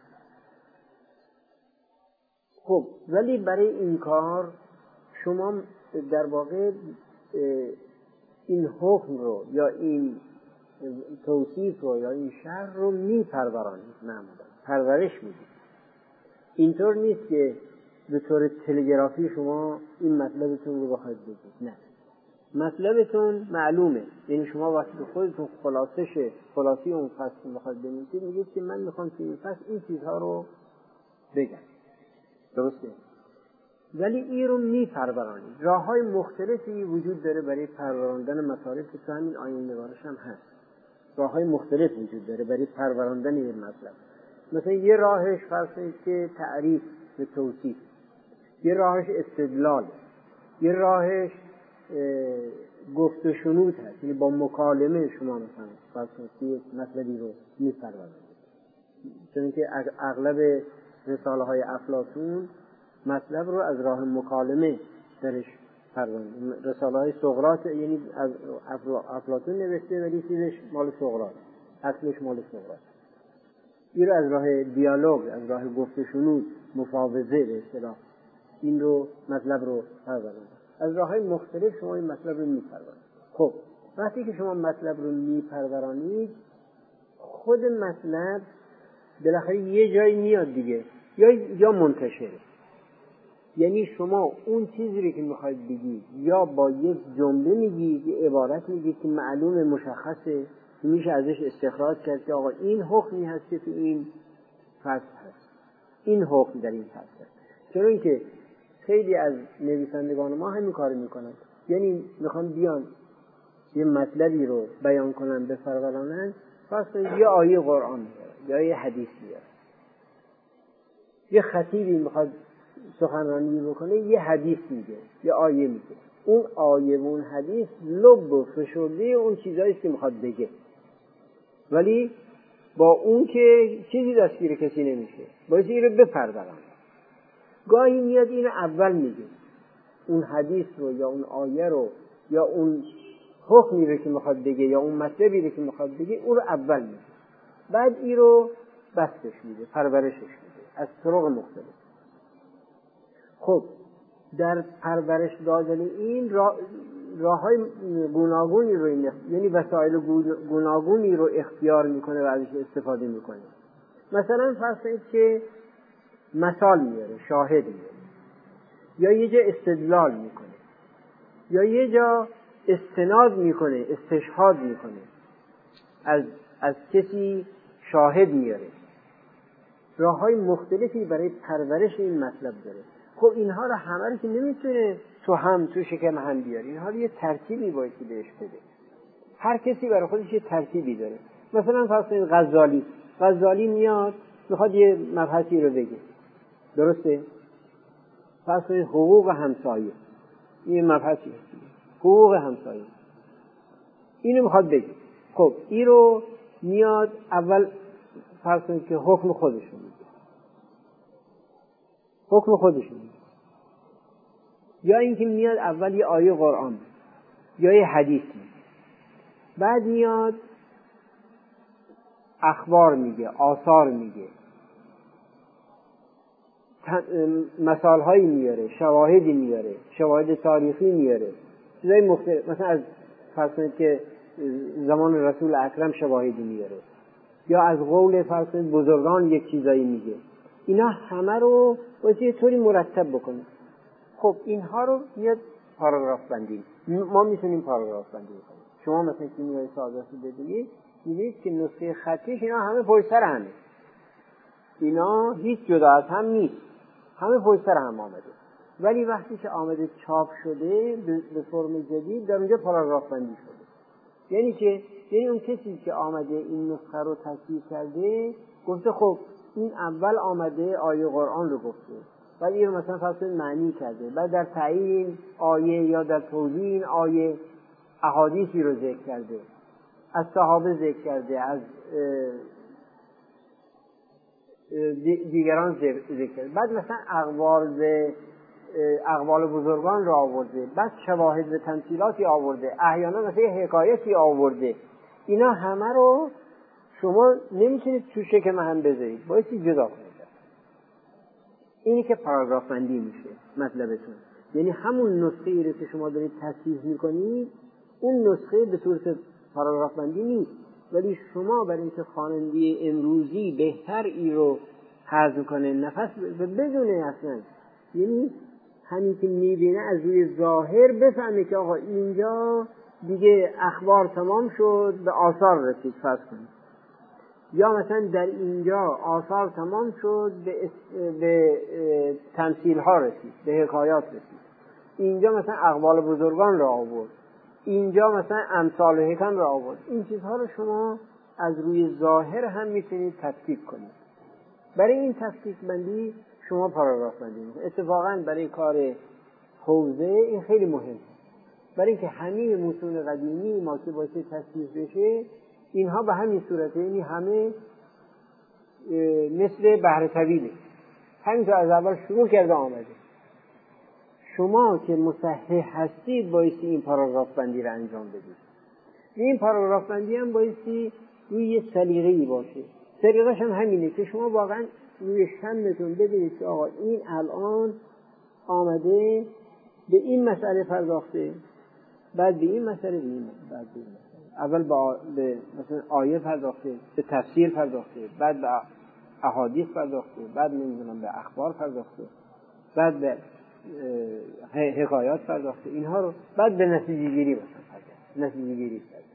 خب ولی برای این کار شما در واقع این حکم رو یا این توصیف رو یا این شرح رو میپرورانید، معمولا پرورش میدید. اینطور نیست که به طور تلگرافی شما این مطلبتون رو بخواید بگید، نه، مطلبتون معلومه. یعنی شما وقتی خودتون خلاصش خلاصی اون فصل میخواید بنویسید، میگید که من میخوام که این فصل این چیزها رو بگم. درسته؟ ولی این رو میپرورانید. راه های مختلفی وجود داره برای پروراندن مطالب که تو همین آیین نگارش هم هست. راه های مختلف وجود داره برای پروراندن این مطلب. مثلا یه راهش فرض که تعریف به توصیف، یه راهش استدلال، یه راهش گفت و شنود هست. یعنی با مکالمه شما مثلا فرض کنید مطلبی رو میپرورانید. چون که اغلب رساله های افلاطون مطلب رو از راه مکالمه درش پرورانید. رساله های سقراط یعنی از افلاطون نوشته ولی چیزش مال سقراط، اصلش مال سقراط. این رو از راه دیالوگ، از راه گفت و شنود، مفاوضه به اصطلاح این رو مطلب رو پرورانید. از راه های مختلف شما این مطلب رو میپرورانید. خب وقتی که شما مطلب رو میپرورانید، خود مطلب بالاخره یه جایی میاد دیگه، یا یا منتشره. یعنی شما اون چیزی رو که میخواید بگید یا با یک جمله میگید، یه عبارت میگید که معلوم مشخصه، میشه ازش استخراج کرد که آقا این حکمی هست که تو این فصل هست، این حکم در این فصل هست. چون اینکه خیلی از نویسندگان ما همین کارو میکنن، یعنی میخوان بیان یه مطلبی رو بیان کنن به فرورانن، فرض یه آیه قرآن میاره یا یه حدیث میاره. یه خطیبی میخواد سخنرانی بکنه، یه حدیث میگه، یه آیه میگه. اون آیه و اون حدیث لب و فشرده اون چیزایی که میخواد بگه، ولی با اون که چیزی دستگیر کسی نمیشه، باید این رو بپرورن. گاهی میاد اینو اول میگه، اون حدیث رو یا اون آیه رو یا اون حکمی رو که میخواد بگه یا اون مطلبی رو که میخواد بگه، اون رو اول میگه، بعد این رو بستش میده، پرورشش میده از طرق مختلف. خب در پرورش دادن این راه راههای گوناگونی رو، یعنی وسایل گوناگونی رو اختیار میکنه و ازش استفاده میکنه. مثلا فرض کنید که مثال میاره، شاهد میاره، یا یه جا استدلال میکنه، یا یه جا استناد میکنه، استشهاد میکنه، از از کسی شاهد میاره. راههای مختلفی برای پرورش این مطلب داره. خب اینها رو همه رو که نمیتونه تو هم تو شکل هم بیاره، اینها رو یه ترتیبی باید که بهش بده. هر کسی برای خودش یه ترتیبی داره. مثلا فرض کنید غزالی غزالی میاد میخواد یه مبحثی رو بگه، درسته؟ فرض کنید حقوق همسایه، این مبحثی حقوق همسایه اینو میخواد بگه. خب این رو میاد اول فرض کنید که حکم خودشون میگه، حکم خودشون میگه، یا اینکه میاد اول یه آیه قرآن یا یه حدیث میگه، بعد میاد اخبار میگه، آثار میگه، مثال هایی میاره، شواهدی میاره، شواهد تاریخی میاره، چیزای مختلف. مثلا از فرض کنید که زمان رسول اکرم شواهدی میاره، یا از قول فرض کنید بزرگان یک چیزایی میگه. اینا همه رو باید یه طوری مرتب بکنیم. خب اینها رو میاد پاراگراف بندی. ما میتونیم پاراگراف بندی کنیم. شما مثلا که میای سازشو ببینید، میبینید که نسخه خطیش اینا همه پشت سر همه، اینا هیچ جدا از هم نیست، همه پشت سر هم آمده. ولی وقتی که آمده چاپ شده به فرم جدید، در اونجا پاراگراف بندی شده. یعنی که یعنی اون کسی که آمده این نسخه رو تصحیح کرده گفته خب این اول آمده آیه قرآن رو گفته، بعد این رو مثلا فصل معنی کرده، بعد در تعیین آیه یا در توضیح این آیه احادیثی رو ذکر کرده، از صحابه ذکر کرده، از دیگران ذکر کرده، بعد مثلا اقوال اقوال بزرگان رو آورده، بعد شواهد و تمثیلاتی آورده، احیانا مثلا حکایتی آورده. اینا همه رو شما نمیتونید تو شکل هم بذارید، باید جدا کنید. اینی که پاراگراف بندی میشه مطلبتون، یعنی همون نسخه ای رو که شما دارید تصحیح میکنید، اون نسخه به صورت پاراگراف بندی نیست، ولی شما برای اینکه خواننده امروزی بهتر ای رو حفظ کنه، نفس بدونه اصلا، یعنی همین که میبینه از روی ظاهر بفهمه که آقا اینجا دیگه اخبار تمام شد، به آثار رسید فرض کنید، یا مثلا در اینجا آثار تمام شد به, به تمثیل ها رسید، به حکایات رسید، اینجا مثلا اقوال بزرگان را آورد، اینجا مثلا امثال حکم را آورد. این چیزها رو شما از روی ظاهر هم میتونید تفکیک کنید. برای این تفکیک بندی شما پاراگراف بندی میکنید. اتفاقا برای کار حوزه این خیلی مهمه، برای اینکه همه متون قدیمی ما که باید تصحیح بشه اینها به همین صورته، یعنی همه مثل بحر طویله، همینطور از اول شروع کرده آمده. شما که مصحح هستید بایستی این پاراگراف بندی رو انجام بدید. این پاراگراف بندی هم بایستی روی یه سلیقه‌ای باشه. سلیقه‌ش هم همینه که شما واقعا روی شمتون ببینید که آقا این الان آمده به این مسئله پرداخته، بعد به این مسئله، به این بعد به این مسئله. اول با به مثلا آیه پرداخته، به تفسیر پرداخته، بعد به احادیث پرداخته، بعد نمیدونم به اخبار پرداخته، بعد به حکایات پرداخته، اینها رو بعد به نتیجه گیری مثلا پرداخته، نتیجه گیری پرداخته.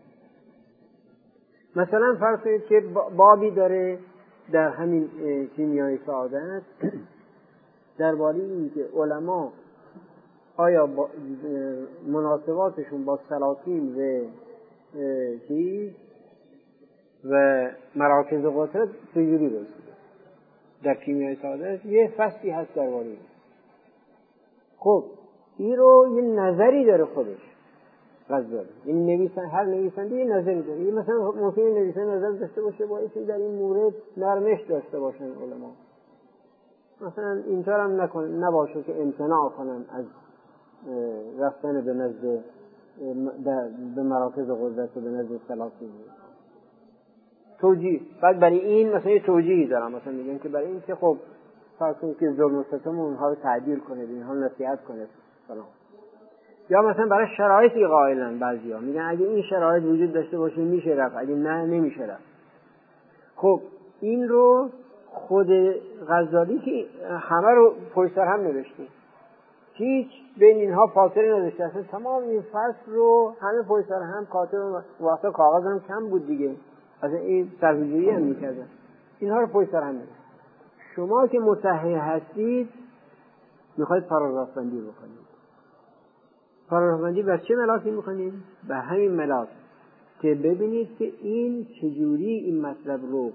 مثلا فرض کنید که بابی داره در همین کیمیای سعادت درباره این که علما آیا مناسباتشون با سلاطین و چیز و مراکز قدرت چجوری رسیده. در کیمیای سعادت یه فصلی هست درباره این. خب این رو یه نظری داره خودش غزالی، این نویسن هر نویسنده یه نظری داره. این مثلا ممکنه نویسنده نظر داشته باشه با اینکه در این مورد نرمش داشته باشن علما، مثلا اینطور هم نکن نباشه که امتناع کنن از رفتن به نزد به مراکز قدرت و به نزد سلاطین. توجیه بعد برای این مثلا یه توجیهی دارم، مثلا میگن که برای این که خب فرض کنید که ظلم و ستم اونها رو تعدیل کنه، اینها رو نصیحت کنه فلان. یا مثلا برای شرایطی قائلن، بعضیا میگن اگه این شرایط وجود داشته باشه میشه رفت، اگه نه نمیشه رفت. خب این رو خود غزالی که همه رو پشت سر هم نوشته، هیچ بین اینها فاصله نداشته، اصلا تمام این فصل رو همه پشت سر هم کاتب، وقتا کاغذ هم کم بود دیگه، اصلا این صرفه‌جویی هم میکردن، اینها رو پشت سر هم نوشته. شما که مصحح هستید میخواید پاراگراف بندی بکنید. پاراگراف بندی بر چه ملاکی میکنید؟ به همین ملاک که ببینید که این چجوری این مطلب رو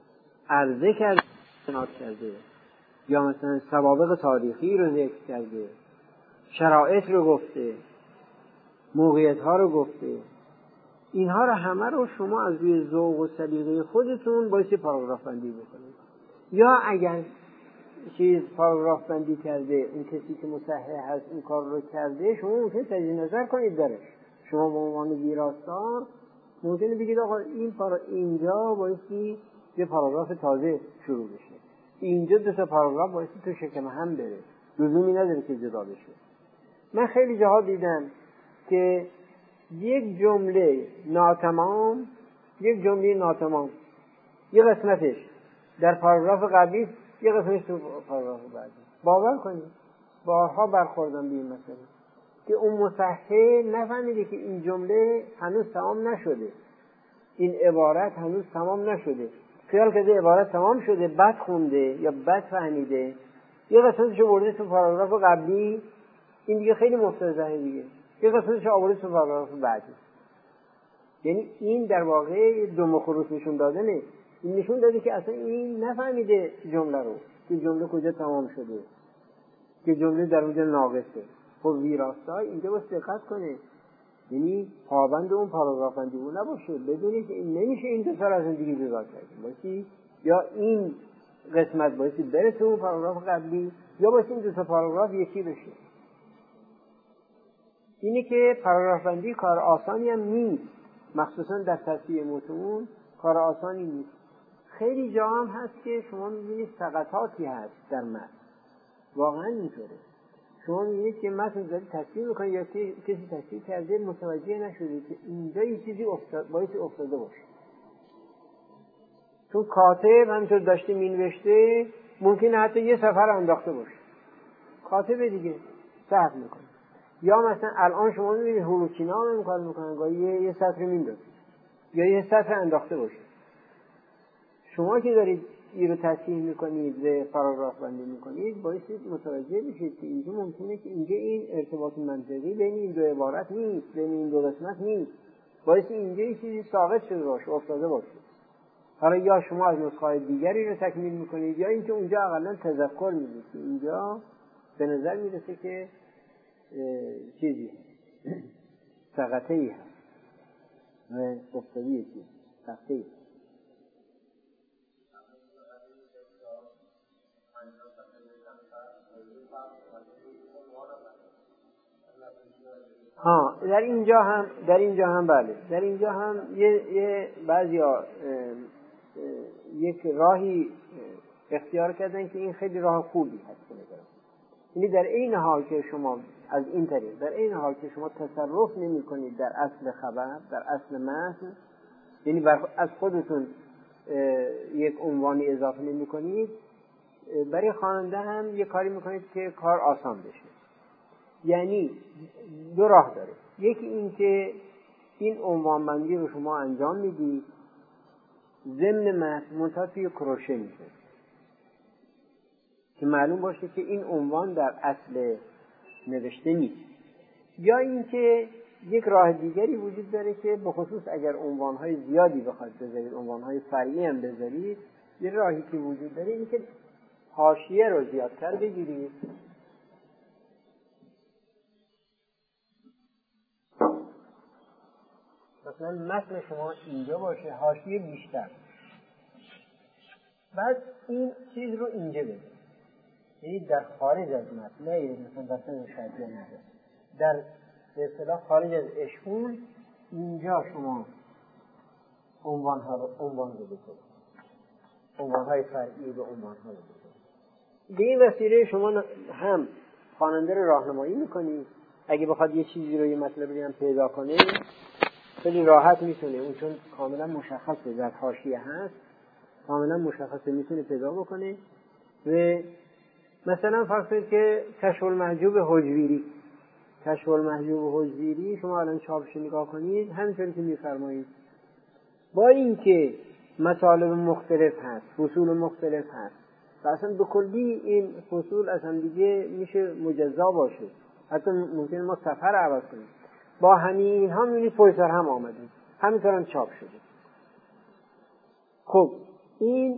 عرضه کرده، سناد کرده، یا مثلا سوابق تاریخی رو ذکر کرده، شرایط رو گفته، موقعیت ها رو گفته. اینها رو همه رو شما از روی ذوق و سلیقه خودتون باید پاراگراف بندی بکنید. یا اگر چیز پاراگراف بندی کرده، این کسی که مصحح هست این کار رو کرده، شما ممکنه تجدید نظر کنید درش. شما به عنوان ویراستار ممکنه بگید آقا این پارا اینجا بایستی یه پاراگراف تازه شروع بشه، اینجا دو تا پاراگراف بایستی تو شکم هم بره، لزومی نداره که جدا بشه. من خیلی جاها دیدم که یک جمله ناتمام، یک جمله ناتمام یه قسمتش در پاراگراف قبلی، یه قسمتش تو پاراگراف بعدی. باور کنید بارها برخوردم به این مسئله که اون مصحح نفهمیده که این جمله هنوز تمام نشده، این عبارت هنوز تمام نشده، خیال کرده عبارت تمام شده، بد خونده یا بد فهمیده، یه قسمتشو برده تو پاراگراف قبلی، این دیگه خیلی مفتضحه دیگه، یه قسمتشو آورده تو پاراگراف بعدی. یعنی این در واقع دم و خروس نشون دادنه، این نشون داده که اصلا این نفهمیده جمله رو، که جمله کجا تمام شده، که جمله در اونجا ناقصه. خب ویراستای اینجا باید دقت کنه، یعنی پابند اون پاراگراف بندی اون نباشه، بدونی که این نمیشه این دو سر از این دیگه جدا کردیم باشی، یا این قسمت بایستی بره تو اون پاراگراف قبلی، یا بایستی این دو تا پاراگراف یکی بشه. اینه که پاراگراف بندی کار آسانی هم نیست، مخصوصا در تصحیح متون کار آسانی نیست. خیلی جا هم هست که شما میبینید سقطاتی هست در متن، واقعا اینطوره. شما میبینید که متن داری تصحیح میکنید یا کسی تصحیح کرده متوجه نشده که اینجا یه چیزی افتاد، باعث افتاده باشه. چون کاتب همینطور داشته مینوشته، ممکنه حتی یه سفر انداخته باشه. کاتب دیگه سهو میکنه. یا مثلا الان شما میبینید هوروکینا هم این کار میکنن، گاهی یه, یه سطر میندازه یا یه سطر انداخته باشه. شما که دارید این رو تصحیح میکنید و پاراگراف بندی میکنید بایستی متوجه بشید که اینجا ممکنه که اینجا این ارتباط منطقی بین این دو عبارت نیست، بین این دو قسمت نیست، بایستی اینجا یه چیزی ساقط شده باشه، افتاده باشه. حالا یا شما از نسخه دیگری رو تکمیل میکنید یا اینکه اونجا اقلا تذکر میدید که اینجا به نظر میرسه که چیزی هست، سقطه ای هست و افتادی چیز سقطه ای. ها در اینجا هم در اینجا هم بله در اینجا هم یه, یه بعضیا یک راهی اختیار کردن که این خیلی راه خوبی هست. یعنی در این حال که شما از این طریق در این حال که شما تصرف نمی کنید در اصل خبر، در اصل متن، یعنی بر از خودتون یک عنوانی اضافه نمی کنید، برای خواننده هم یک کاری میکنید که کار آسان بشه. یعنی دو راه داره. یکی این که این عنوان بندی رو شما انجام میدید ضمن متن منتها توی کروشه میشه که معلوم باشه که این عنوان در اصل نوشته نیست. یا اینکه یک راه دیگری وجود داره که به خصوص اگر عنوانهای زیادی بخواید بذارید، عنوانهای فرعی هم بذارید، یه راهی که وجود داره این که حاشیه رو زیادتر بگیرید. مثلا متن شما اینجا باشه، حاشیه بیشتر، بعد این چیز رو اینجا بذارید، یعنی در خارج از متن، نه مثلا وسط شرطیه نده، در به اصطلاح خارج از اشکول اینجا شما عنوان ها رو عنوان رو بذارید، عنوان های فرعی به عنوان ها رو بذارید. به این وسیله شما هم خواننده رو راهنمایی میکنید. اگه بخواد یه چیزی رو، یه مطلبی هم پیدا کنه خیلی راحت میتونه، اون چون کاملا مشخصه در حاشیه هست، کاملا مشخصه میتونه پیدا بکنه. و مثلا فرض کنید که کشف المحجوب حجویری کشف المحجوب حجویری شما الان چاپش نگاه کنید، همینطوری که میفرمایید، با اینکه مطالب مختلف هست، فصول مختلف هست و اصلا به کلی این فصول اصلا دیگه میشه مجزا باشه، حتی ممکنه ما سفر عوض کنیم، با همین اینها میبینید پای سر هم آمده، همینطور هم چاپ شده. خب این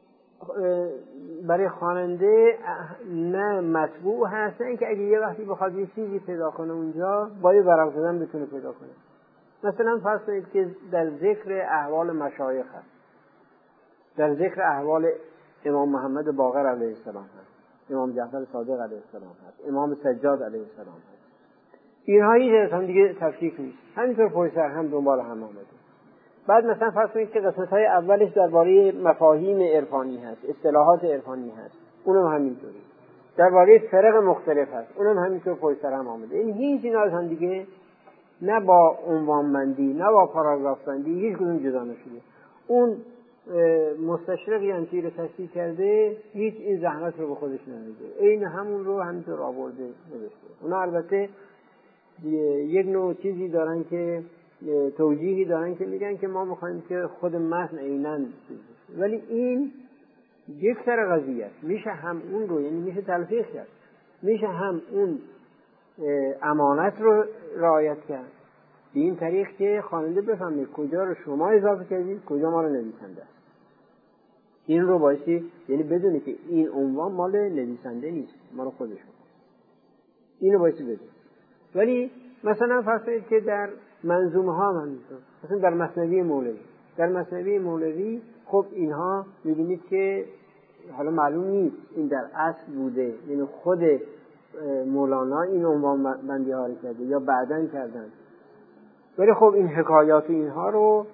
برای خواننده نه مطبوع هست، نه اینکه اگه یه وقتی بخواد یه چیزی پیدا کنه اونجا با یه ورق زدن بتونه پیدا کنه. مثلا فرض کنید که در ذکر احوال مشایخ هست، در ذکر احوال امام محمد باقر علیه السلام هست، امام جعفر صادق علیه السلام هست، امام سجاد علیه السلام هست، اینها هیچ هم دیگه تفکیک نیست، همینطور پای سر هم دنبال هم آمده. بعد مثلا فرض کنید که قسمت‌های اولش درباره مفاهیم عرفانی هست، اصطلاحات عرفانی هست، اونم همینطوری. درباره فرق مختلف هست، اونم همینطور پای سر هم آمده. این هیچ اینا از هم دیگه نه با عنوان بندی نه با پاراگراف بندی هیچ کدوم جدا نشده. اون مستشرقی هم که رو تصحیح کرده هیچ این زحمت رو به خودش نمیده، این همون رو همینطور آورده نوشته. اونا البته یک نوع چیزی دارن که توجیهی دارن که میگن که ما میخوایم که خود متن عیناً، ولی این یک سر قضیه است. میشه هم اون رو، یعنی میشه تلفیق کرد، میشه هم اون امانت رو رعایت کرد به این طریق که خواننده بفهمه کجا رو شما اضافه کردید، کجا ما رو نویسنده است. این رو بایستی یعنی بدونی که این عنوان مال نویسنده نیست، مال خودشون، اینو بایستی بدونی. ولی مثلا فرض کنید که در منظومه ها هم همینطور، مثلا در مثنوی مولوی در مثنوی مولوی خب اینها می‌بینید که حالا معلوم نیست این در اصل بوده، یعنی خود مولانا این عنوان بندی ها رو کرده یا بعداً کردن، ولی خب این حکایات اینها رو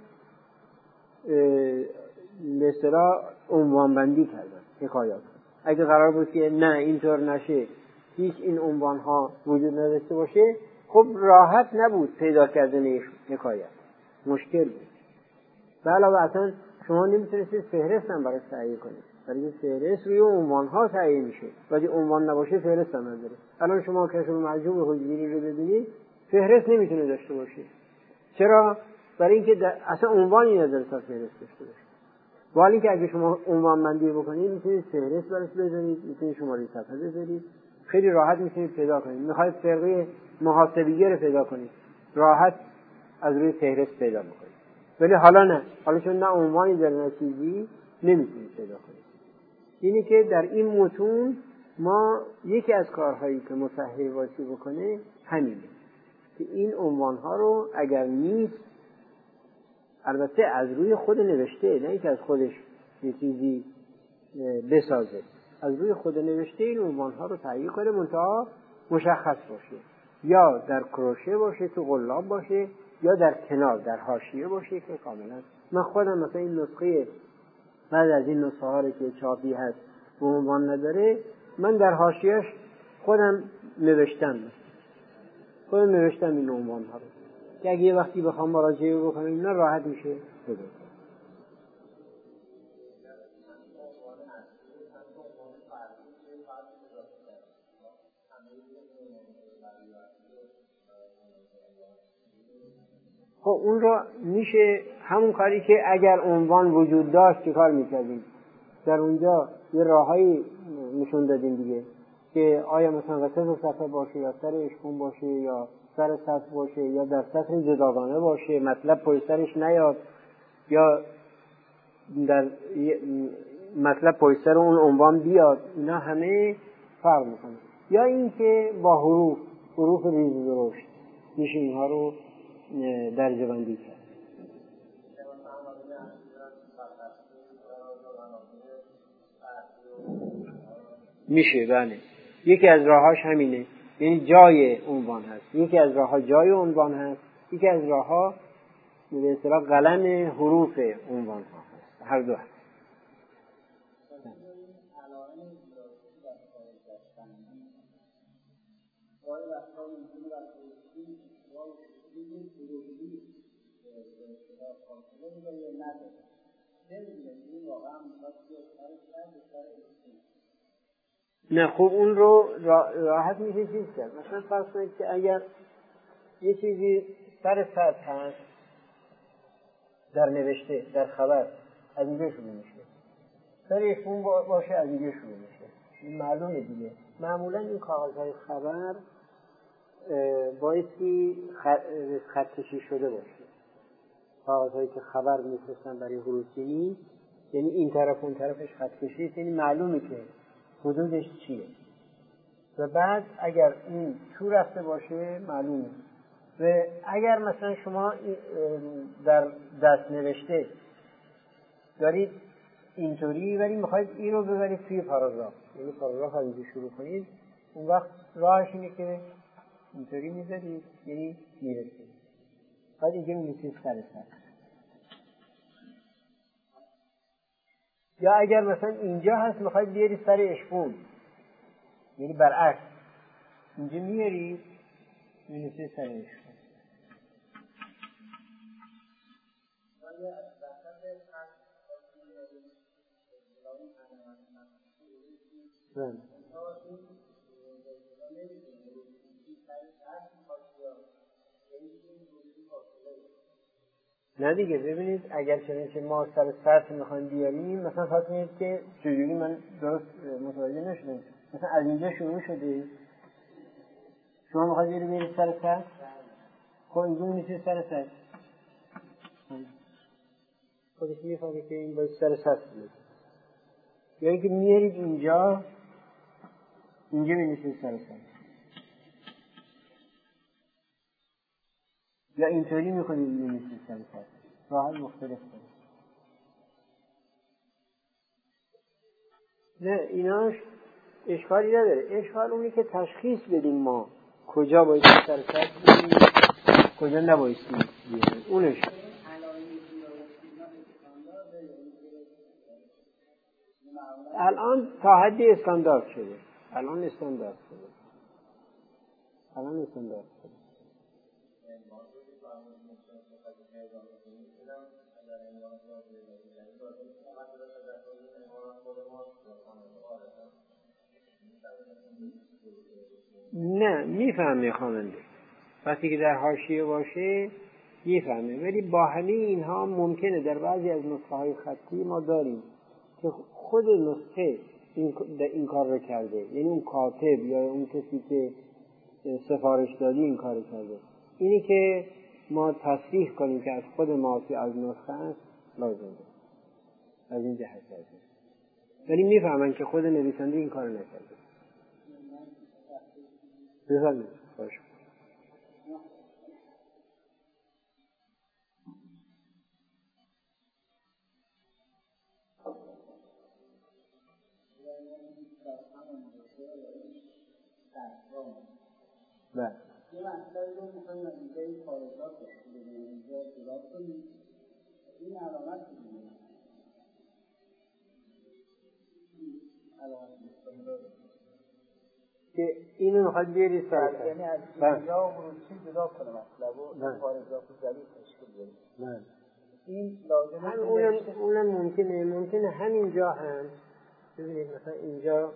به اصطلاح عنوان بندی کردن. حکایات اگه قرار بود که نه اینطور نشه، هیچ این عنوان ها وجود نداشته باشه، خب راحت نبود پیدا کردن حکایت، مشکل بود. به علاوه اصلا شما نمیتونستید فهرست هم برای تهیه کنید، برای این فهرست روی عنوان ها تعیین میشه. ولی عنوان نباشه فهرست هم نداره. الان شما کشف المعجوب حجویری رو ببینید فهرست نمیتونه داشته باشه. چرا؟ برای اینکه اصلا عنوانی نداره تا فهرست داشته باشه. ولی اینکه اگه شما عنوان بندی بکنید میتونید فهرست براش بذارید، میتونید شماره صفحه بذارید، خیلی راحت میتونید پیدا کنید. میخواید فرقه محاسبیه رو پیدا کنید، راحت از روی فهرست پیدا میکنید. ولی حالا نه، حالا چون نه عنوانی داره نه چیزی، نمیتونید پیدا کنید. اینی که در این متون ما یکی از کارهایی که مصحح واسی بکنه همینه که این عنوانها رو اگر نیست، البته از روی خود نوشته، نه اینکه از خودش یه چیزی بسازه، از روی خود نوشته این عنوانها رو تهیه کنه، منتها مشخص باشه، یا در کروشه باشه، تو قلاب باشه، یا در کنار در حاشیه باشه که کاملا. من خودم مثلا این نسخه بعد از این نسخه ها که چاپی هست و عنوان نداره، من در حاشیهش خودم نوشتم خودم نوشتم این عنوان ها رو که اگه یه وقتی بخوام مراجعه بکنم اینا راحت میشه بده. خب اون رو میشه همون کاری که اگر عنوان وجود داشت چه کار میکردیم، در اونجا یه راههایی نشون دادیم دیگه که آیا مثلا وسط صفحه باشه یا سر اشکون باشه یا سر سطر باشه یا در سطر جداگانه باشه، مطلب پشت سرش نیاد یا در مطلب پشت سر اون عنوان بیاد، اینا همه فرق میکنه. یا اینکه با حروف حروف ریز درشت میشه اینها رو درجه بندی کرد. میشه بله. یکی از راهاش همینه، یعنی جای عنوان هست. یکی از راهها جای عنوان هست، یکی از راهها به اصطلاح قلم حروف عنوان ها هست. هر دو هست. نه خوب اون رو راحت میشه چیز کرد. مثلا فرض کنید که اگر یه چیزی سر سطح هست در نوشته در خبر، از اینجا شروع میشه، سر اشمون باشه از اینجا شروع میشه، این معلومه دیگه. معمولا این کاغذهای خبر بایستی خط کشی شده باشه. کاغذهایی که خبر میفرستن برای حروفچینی، یعنی این طرف اون طرفش خط کشی، یعنی معلومه که حدودش چیه. و بعد اگر این تو رفته باشه معلومه. و اگر مثلا شما در دست نوشته دارید اینطوری ولی میخواید این رو ببرید توی پاراگراف، یعنی پاراگراف از اینجا شروع کنید، اون وقت راهش اینه که اینطوری میذارید، یعنی میرسید بعد اینجا میرسید سر سر. یا اگر مثلا اینجا هست میخواید بیارید سر اشپون، یعنی برعکس اینجا میارید میرسید سر اشپون. بله. نه دیگه ببینید اگر چنین ما سر سطح میخوایم بیاریم، مثلا فرض کنید که چجوری من درست متوجه نشدم، مثلا از اینجا شروع شده شما میخواید بیارید بیارید سر سطح، خب اینجا میشه سر سطح خودش میفهمه که این باید سر سطح بیارید، یا اینکه میارید اینجا اینجا میشه سر سطح، یا اینطوری میکنید میشه سر سطح. راه مختلف داره. نه ایناش اشکالی نداره. اشکال اونی که تشخیص بدیم ما کجا باید سر سطح بدیم کجا نباید بیاریم، اونش الان تا حدی استاندارد شده. الان استاندارد شده. الان استاندارد شده. نه میفهمه خواننده وقتی که در حاشیه باشه میفهمه، ولی با همه اینها ممکنه در بعضی از نسخه های خطی ما داریم که خود نسخه این, این کار رو کرده، یعنی اون کاتب یا اون کسی که سفارش دادی این کار رو کرده. اینی که ما تصریح کنیم که از خود ما که از نسخه است لازمه، از این جهت لازمه، ولی میفهمن که خود نویسنده این کار نکرده. بفرمایید. باشه. بله. یه مسئله رو می‌خوایم از اینجا این پاراگراف رو بگیم، اینجا جدا کنیم. این علامت رو بگیم. علامت مستمر که اینو میخواد بیاری سر، یعنی از اینجا خروجی جدا کنه مطلب و پاراگراف جدید تشکیل بده. نه. این لازمه هم اونم اونم ممکنه ممکنه همینجا هم ببینید مثلا اینجا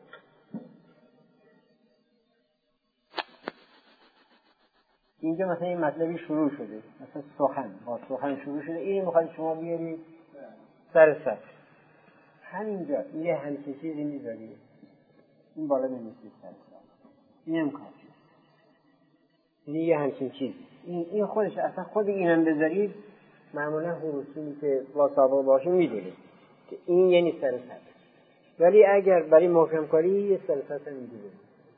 اینجا مثلا این مطلبی شروع شده، مثلا سخن با سخن شروع شده، این میخواید شما بیارید سر سر همینجا یه همچین چیزی میذارید این بالا نمیسید سر سر این هم کار شد، یعنی یه همچین چیز این, این خودش اصلا خود اینم بذارید معمولا حروفی که با سابقه باشه میدونید که این یعنی سر سر، ولی اگر برای محکم کاری یه سر سر هم میدونید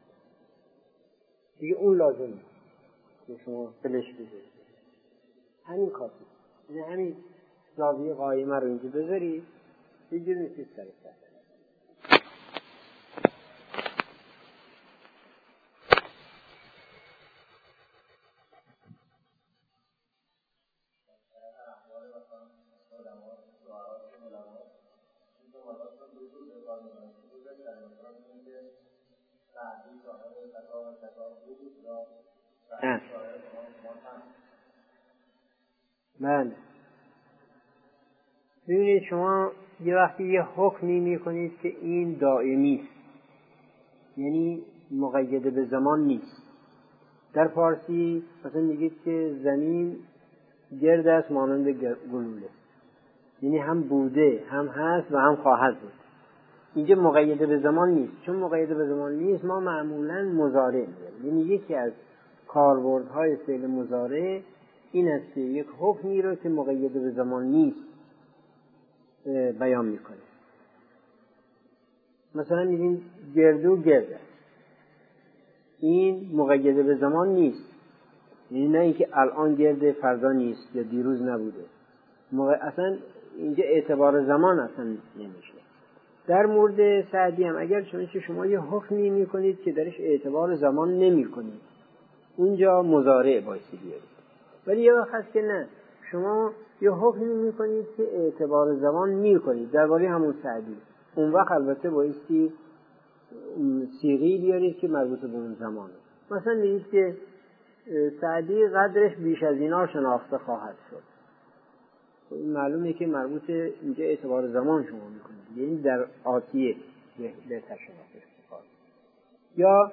دیگه اون لازمه که شما فلش بذارید، همین کافی، یعنی همین زاویه قائمه رو اینجا بذارید یه جور میسید سر سر. بله. ببینید شما یه وقتی یه حکمی میکنید که این دائمی است، یعنی مقید به زمان نیست. در فارسی مثلا میگید که زمین گرد است مانند گلوله، یعنی هم بوده هم هست و هم خواهد بود. اینجا مقید به زمان نیست. چون مقید به زمان نیست ما معمولا مضارع میگیم، یعنی یکی از کاربردهای فعل مضارع این است که یک حکمی رو که مقید به زمان نیست بیان میکنه. مثلا میگیم گردو گرد است، این مقید به زمان نیست، یعنی نه اینکه الان گرده فردا نیست یا دیروز نبوده، اصلا اینجا اعتبار زمان اصلا نمیشه. در مورد سعدی هم اگر چونکه شما یه حکمی میکنید که درش اعتبار زمان نمی کنید اونجا مضارع بایستی بیارید، ولی یه وقت هست که نه شما یه حکمی میکنید که اعتبار زمان میکنید درباره همون سعدی، اون وقت البته بایستی صیغه‌ای بیارید که مربوط به اون زمانه. مثلا میگید که سعدی قدرش بیش از اینا شناخته خواهد شد، این معلومه که مربوط اینجا اعتبار زمان شما میکنید، یعنی در آتیه بهتر شناخته خواهد. یا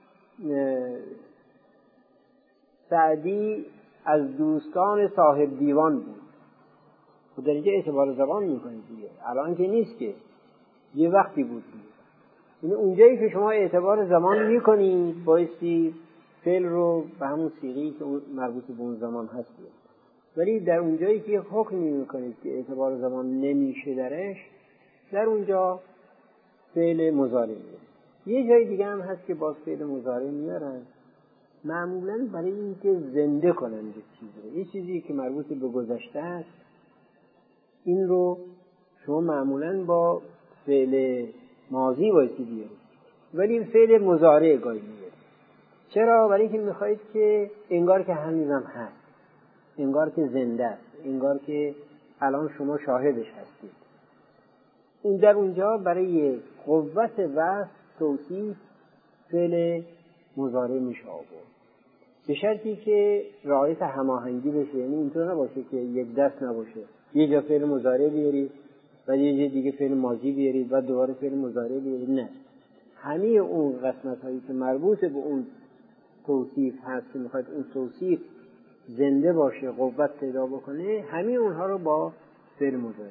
سعدی از دوستان صاحب دیوان بود، و در اینجا اعتبار زمان میکنید دیگه، الان که نیست که یه وقتی بود دیگه. یعنی اونجایی که شما اعتبار زمان میکنید بایستی فعل رو به همون صیغه‌ای که مربوط به اون زمان هست، ولی در اونجایی که حکمی میکنید که اعتبار زمان نمیشه درش، در اونجا فعل مضارع میاد. یه جای دیگه هم هست که باز فعل مضارع میارن، معمولا برای اینکه زنده کنن یه چیزی، یه چیزی که مربوط به گذشته است، این رو شما معمولا با فعل ماضی بایستی بیارید، ولی این فعل مضارع گاهی میاد. چرا؟ برای اینکه میخواید که انگار که هنوزم هست، انگار که زنده است، انگار که الان شما شاهدش هستید. اون در اونجا برای قوت وصف توصیف فعل مضارع میشه آورد. به شرطی که رعایت هماهنگی بشه. یعنی اینطور نباشه که یک دست نباشه، یه جا فعل مضارع بیارید و یه جا دیگه فعل ماضی بیارید و دوباره فعل مضارع بیارید. نه، همه اون قسمت هایی که مربوط به اون توصیف هست که میخواید اون توصیف زنده باشه، قوت پیدا بکنه، همه اونها رو با فعل مضارع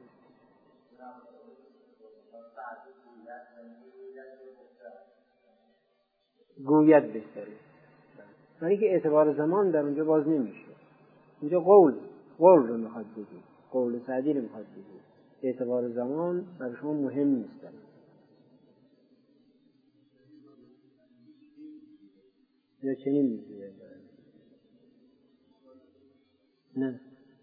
گوید بهتره. برای که اعتبار زمان در اونجا باز نمیشه. اونجا قول قول رو میخواد بگید، قول سعدی رو میخواد بگید. اعتبار زمان برای شما مهم نیست. یا چنین میگه نه.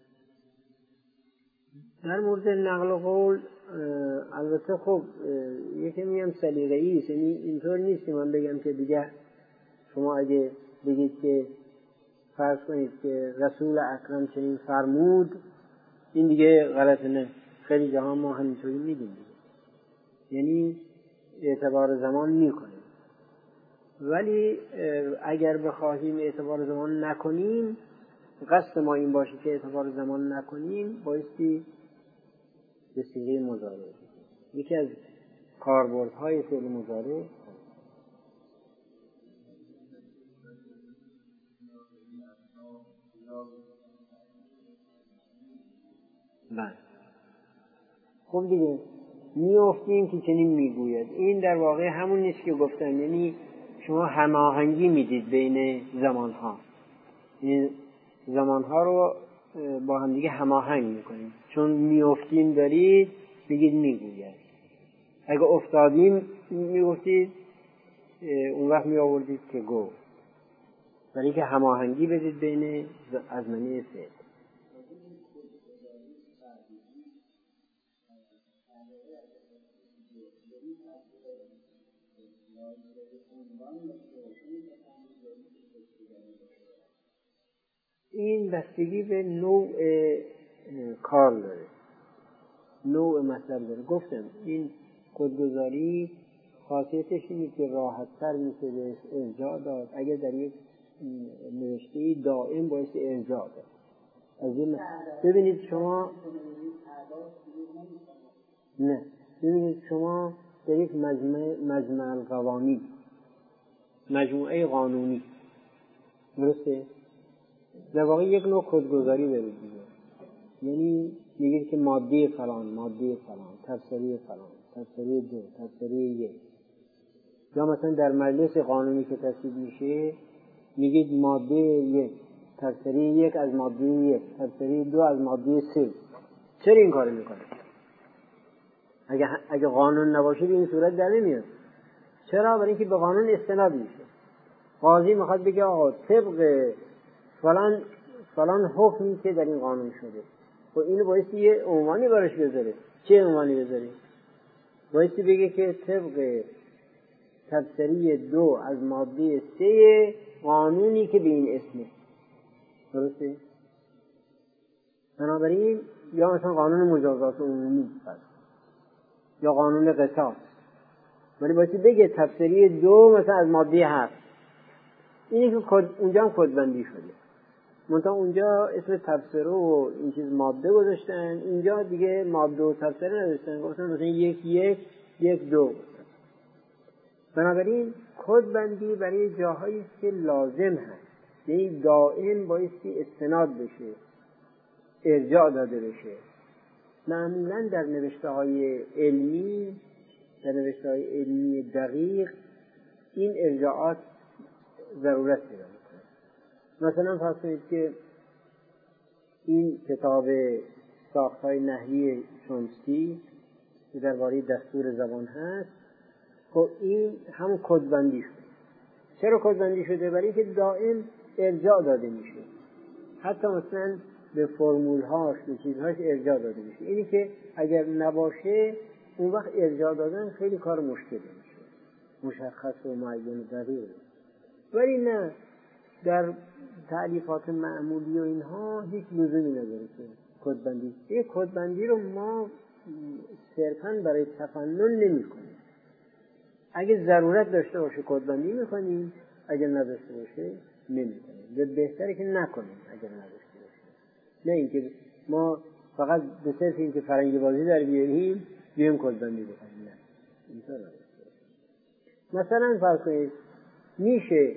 در مورد نقل قول البته خب یکی میگم سلیقه‌ای است. یعنی اینطور نیست که من بگم که دیگه شما اگه بگید که فرض کنید که رسول اکرم چنین فرمود، این دیگه غلطه. نه، خیلی جاها ما همینطوری میگیم، یعنی اعتبار زمان میکنیم. ولی اگر بخواهیم اعتبار زمان نکنیم، قصد ما این باشه که اعتبار زمان نکنیم، بایستی به صیغه مضارع. یکی از کاربردهای فعل مضارع بله. خب دیگه میافتیم که چنین میگوید. این در واقع همون نیست که گفتم، یعنی شما هماهنگی میدید بین زمانها، این زمانها رو با هم دیگه هماهنگ میکنید. چون میافتیم دارید بگید میگوید. اگه افتادیم میگفتید اون وقت میآوردید که گو، برای که هماهنگی بدید بین ازمنه فعل. این بستگی به نوع کار داره، نوع مطلب داره. گفتم این کدگذاری خاصیتش اینه که راحت‌تر میشه بهش ارجاع داد. اگر در یک نوشته‌ای دائم باعث ارجاع داد. از این ببینید شما نه ببینید شما در یک مجمع مجمع القوانین، مجموعه قانونی، درسته؟ در واقع یک نوع کدگذاری دارید دیگه. یعنی میگید که ماده فلان، ماده فلان، تفسیری فلان، تفسیری دو، تفسیری یک. یا مثلا در مجلس قانونی که تصویب میشه میگید ماده یک، تفسیری یک از ماده یک، تفسیری دو از ماده سه. چرا این کار میکنه؟ اگه اگه قانون نباشه به این صورت در نمیاد. چرا؟ برای اینکه به قانون استناد میشه. قاضی میخواد بگه آقا طبق فلان فلان حکمی که در این قانون شده، و اینو بایستی یه عنوانی براش بذاره. چه عنوانی بذاره؟ بایستی بگه که طبق تفسیری دو از ماده سه قانونی که به این اسمه. درسته؟ بنابراین یا مثلا قانون مجازات عمومی هست یا قانون قصاص، ولی بایستی بگه تفسیری دو مثلا از ماده هفت. اینی که اونجا هم کدبندی شده، منتها اونجا اسم تفسیره و این چیز ماده گذاشتن، اینجا دیگه ماده و تفسیره نداشتن، گفتن مثلا یک یک یک دو. بنابراین کدبندی برای جاهایی که لازم هست، یعنی دائم بایستی استناد بشه، ارجاع داده بشه. معمولا در نوشته های علمی، در نوشته های علمی دقیق این ارجاعات ضرورت پیدا میکنه. مثلا فرض کنید که این کتاب ساخت‌های نحوی چومسکی که درباره دستور زبان هست، خب این هم کدبندی شده. چرا کدبندی شده؟ برای اینکه دائم ارجاع داده میشه، حتی مثلا به فرمول‌هاش به چیزهاش ارجاع داده میشه. اینی که اگر نباشه اون وقت ارجاع دادن خیلی کار مشکلی میشه، مشخص و معین دقیق. ولی نه، در تعلیفات معمولی و اینها هیچ لزومی نداره که کدبندی. این کدبندی رو ما صرفاً برای تفنن نمی کنیم. اگه ضرورت داشته باشه کدبندی میکنیم، اگه نداشته باشه نمیکنیم. به بهتره که نکنیم اگر نداشته باشیم. نه اینکه ما فقط به صرف اینکه فرنگی بازی در بیاریم بیایم کدبندی بکنیم. نه اینطور نداشته باشیم. مثلا فرض کنید میشه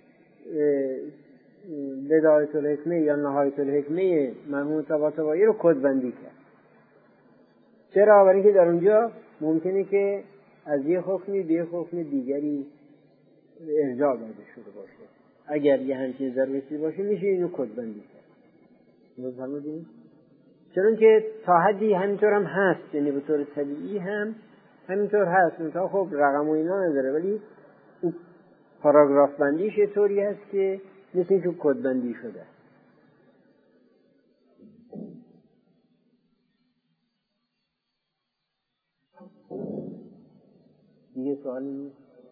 بدایت الحکمه یا نهایت الحکمه مرحوم طباطبایی رو کدبندی کرد. چرا؟ برای اینکه در اونجا ممکنه که از یه حکمی به یه حکم دیگری ارجاع داده شده باشه. اگر یه همچین ضرورتی باشه میشه اینو کدبندی کرد. مفهومید؟ چون که تا حدی همینطور هم هست، یعنی به طور طبیعی هم همینطور هست، منتها خب رقم و اینا نداره، ولی اون پاراگراف بندیش طوری هست که مثل اینکه کدبندی شده. دیگه سوالی نیست؟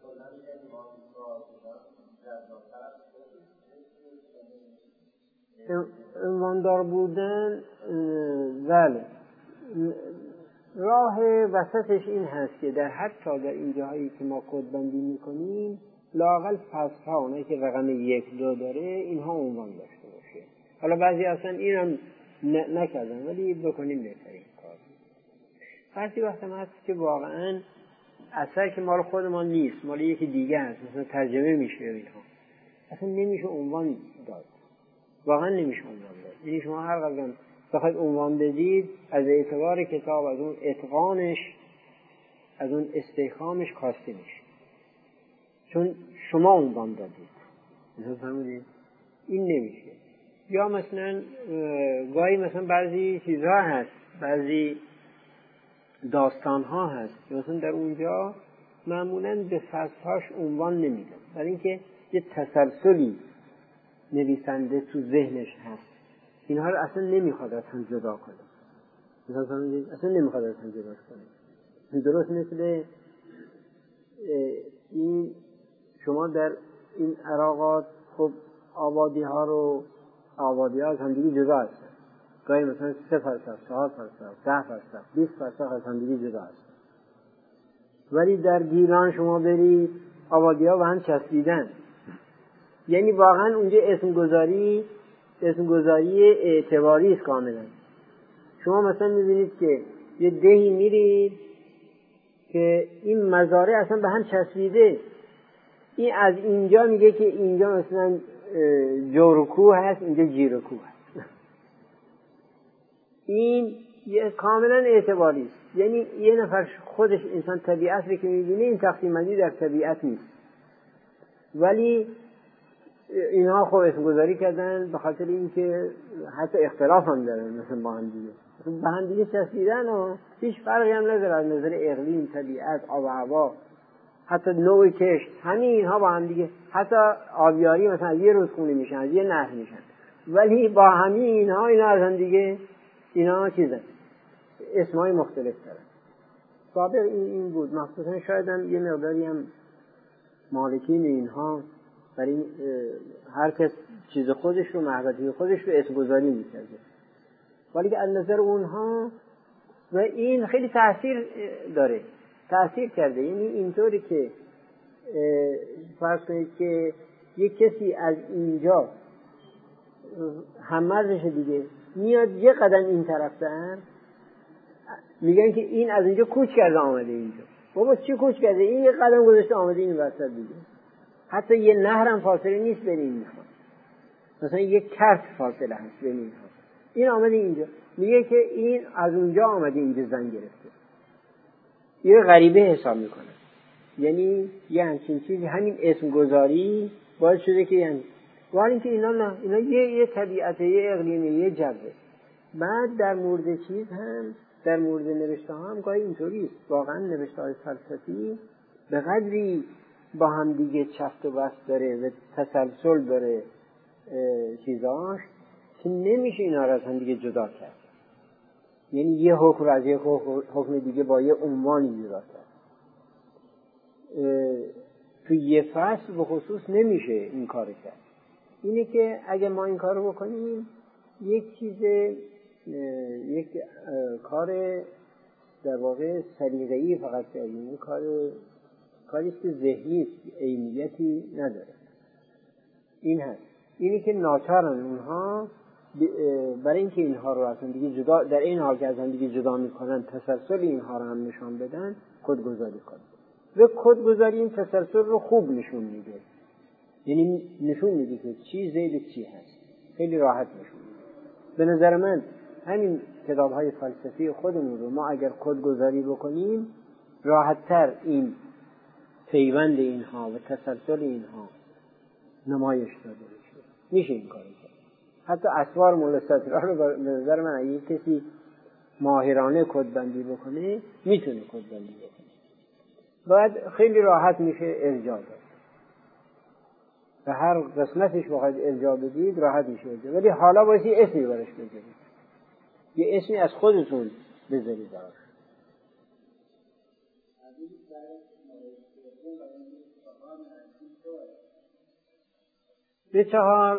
عنواندار بودن بله، راه وسطش این هست که در حتی در این جاهایی که ما کدبندی میکنیم لااقل فصل‌ها اونایی که رقم یک دو داره اینها عنوان داشته باشه. حالا بعضی اصلا این هم ن- نکردن ولی بکنیم بهترین کار. بعضی وقت هم هست که واقعا اثر که مال خودمان نیست، مال یکی دیگه هست، مثلا ترجمه میشه اینها، اصلا نمیشه عنوان داد، واقعا نمیشه عنوان داد. یعنی شما هر قدر بخواید عنوان بدید از اعتبار کتاب، از اون اتقانش، از اون استحکامش کاسته میشه، چون شما عنوان دادید. مثلا فهمیدید؟ این نمیشه. یا مثلا گاهی مثلا بعضی چیزها هست، بعضی داستانها هست مثلا در اونجا معمولاً به فصلهاش عنوان نمیدن، برای اینکه یه تسلسلی نویسنده تو ذهنش هست، اینها رو اصلا نمیخواد از هم جدا کنه. مثلا فهمیدید؟ اصلا نمیخواد از هم جدا کنه. درست مثل این شما در این عراقات خب آبادی ها رو آبادی ها از هم دیگه جدا هستن، گاهی مثلا سه فرسخ، چهار فرسخ، ده فرسخ، بیست فرسخ از هم دیگه جدا هستن. ولی در گیلان شما برید آبادی ها به هم چسبیدن، یعنی واقعا اونجا اسم گذاری اسم گذاری اعتباری است کاملا. شما مثلا میبینید که یه دهی میرید که این مزارع اصلا به هم چسبیده، این از اینجا میگه که اینجا مثلا جورکو هست، اینجا جیرکو هست. این یه کاملا اعتباری است. یعنی یه نفر خودش انسان طبیعت رو که میبینه این تقسیم بندی در طبیعت نیست، ولی اینها خب اسم گذاری کردن به خاطر اینکه حتی اختلاف هم دارن، مثلا با هم دیگه با هم دیگه چسبیدن و هیچ فرقی هم نداره از نظر اقلیم، طبیعت، آب و هوا، حتی نوع کشت، همین اینها با هم دیگه، حتی آبیاری مثلا از یه رودخونه میشن، از یه نهر میشن، ولی با همین اینها اینا از هم دیگه اینا چیزن، اسمای مختلف دارن. سابق این این بود، مخصوصا شاید هم یه مقداری هم مالکین اینها برای هر کس چیز خودش رو، محبتی خودش رو اسم گذاری میکرده، ولی که از نظر اونها و این خیلی تأثیر داره، تأثیر کرده. یعنی اینطوری که فرض کنید که یک کسی از اینجا هممرزش دیگه میاد یه قدم این طرف دارن، میگن که این از اینجا کوچ کرده آمده اینجا. بابا چی کوچ کرده؟ این یه قدم گذاشته آمده این وسط دیگه. حتی یه نهر هم فاصله نیست بین اینها، مثلا یک کرت فاصله هست بین اینها. این آمده اینجا، میگه که این از اونجا آمده اینجا زن گرفته. یه غریبه حساب میکنه. یعنی یه همچین چیزی، همین اسم گذاری باعث شده که یعنی ولی اینکه اینا نه، اینا یه یه طبیعت، یه اقلیمی، یه جبه. بعد در مورد چیز هم، در مورد نوشته ها هم گاهی اینطوری است. واقعا نوشته های فلسفی به قدری با هم دیگه چفت و بست داره و تسلسل داره چیزاش که نمیشه اینا را از هم دیگه جدا کرد. یعنی یه حکم رو از یه حکم دیگه با یه عنوانی جدا کرد. تو یه فصل به خصوص نمیشه این کار کرد. اینه که اگه ما این کار رو بکنیم یک چیز یک کار در واقع سلیقه‌ای فقط کردیم، این کار کاریست که ذهنی است، عینیتی نداره. این هست. اینی که ناچارن اونها برای اینکه اینها رو اصلا دیگه جدا، در این حال که از هم دیگه جدا میکنن، تسلسل اینها رو هم نشان بدن، کدگذاری کنن. و کدگذاری این تسلسل رو خوب نشون میده، یعنی نشون میده که چی زید چی هست، خیلی راحت نشون میده. به نظر من همین کتاب های فلسفی خودمون رو ما اگر کدگذاری بکنیم، راحتتر این پیوند اینها و تسلسل اینها نمایش داده بشه. میشه این کاری کرد. حتی اسوار مولسات رو به نظر من اگه کسی ماهرانه کدبندی بکنه، میتونه کدبندی بکنه. باید خیلی راحت میشه ارجاع داد. به هر قسمتش بخواید ارجاع بدید راحت میشه ارجاع. ولی حالا باید یه اسمی برش بذارید، یه اسمی از خودتون بذارید براش. به چهار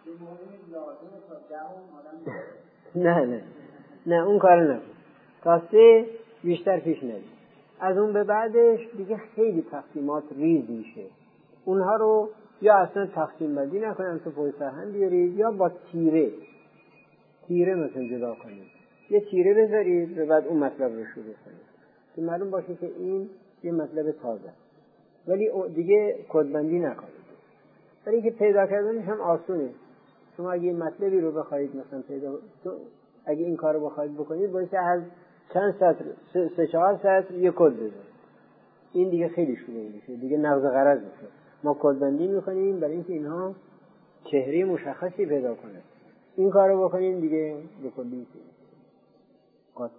نه نه نه اون کار نکن. تا سه بیشتر پیش نرید. از اون به بعدش دیگه خیلی تقسیمات ریز میشه. اونها رو یا اصلا تقسیم بندی نکنید تو پای سرهم بیارید، یا با تیره تیره مثلا جدا کنید، یه تیره بذارید و بعد اون مطلب رو شروع کنید که معلوم باشه که این یه مطلب تازه، ولی دیگه کدبندی نکنید. برای اینکه پیدا کردنش هم آسونه. شما اگه مطلبی رو بخواید مثلا پیدا، اگه این کار رو بخواید بکنید، باید از چند سطر سه, سه چهار سطر یه کد بذارید. این دیگه خیلی شروع میشه، دیگه نقض غرض میشه. ما کدبندی میکنیم برای اینکه اینها چهره مشخصی پیدا کنه. این کار رو بکنیم دیگه به کلی میشه قاطی.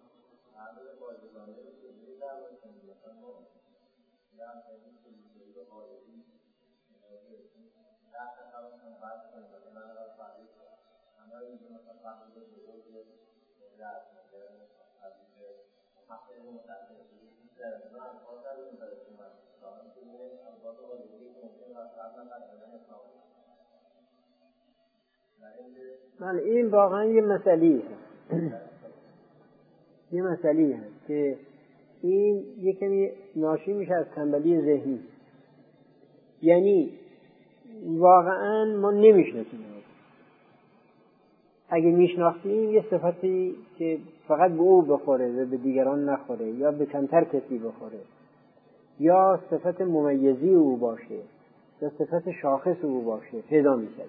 من این واقعا یه مسئله هست یه مسئله هست که این یه کمی ناشی میشه از تنبلی ذهنی. یعنی واقعا ما نمیشناسیم. اگه میشناختیم یه صفتی که فقط به او بخوره و به دیگران نخوره، یا به کمتر کسی بخوره، یا صفت ممیزی او باشه، یا صفت شاخص او باشه، پیدا میشه.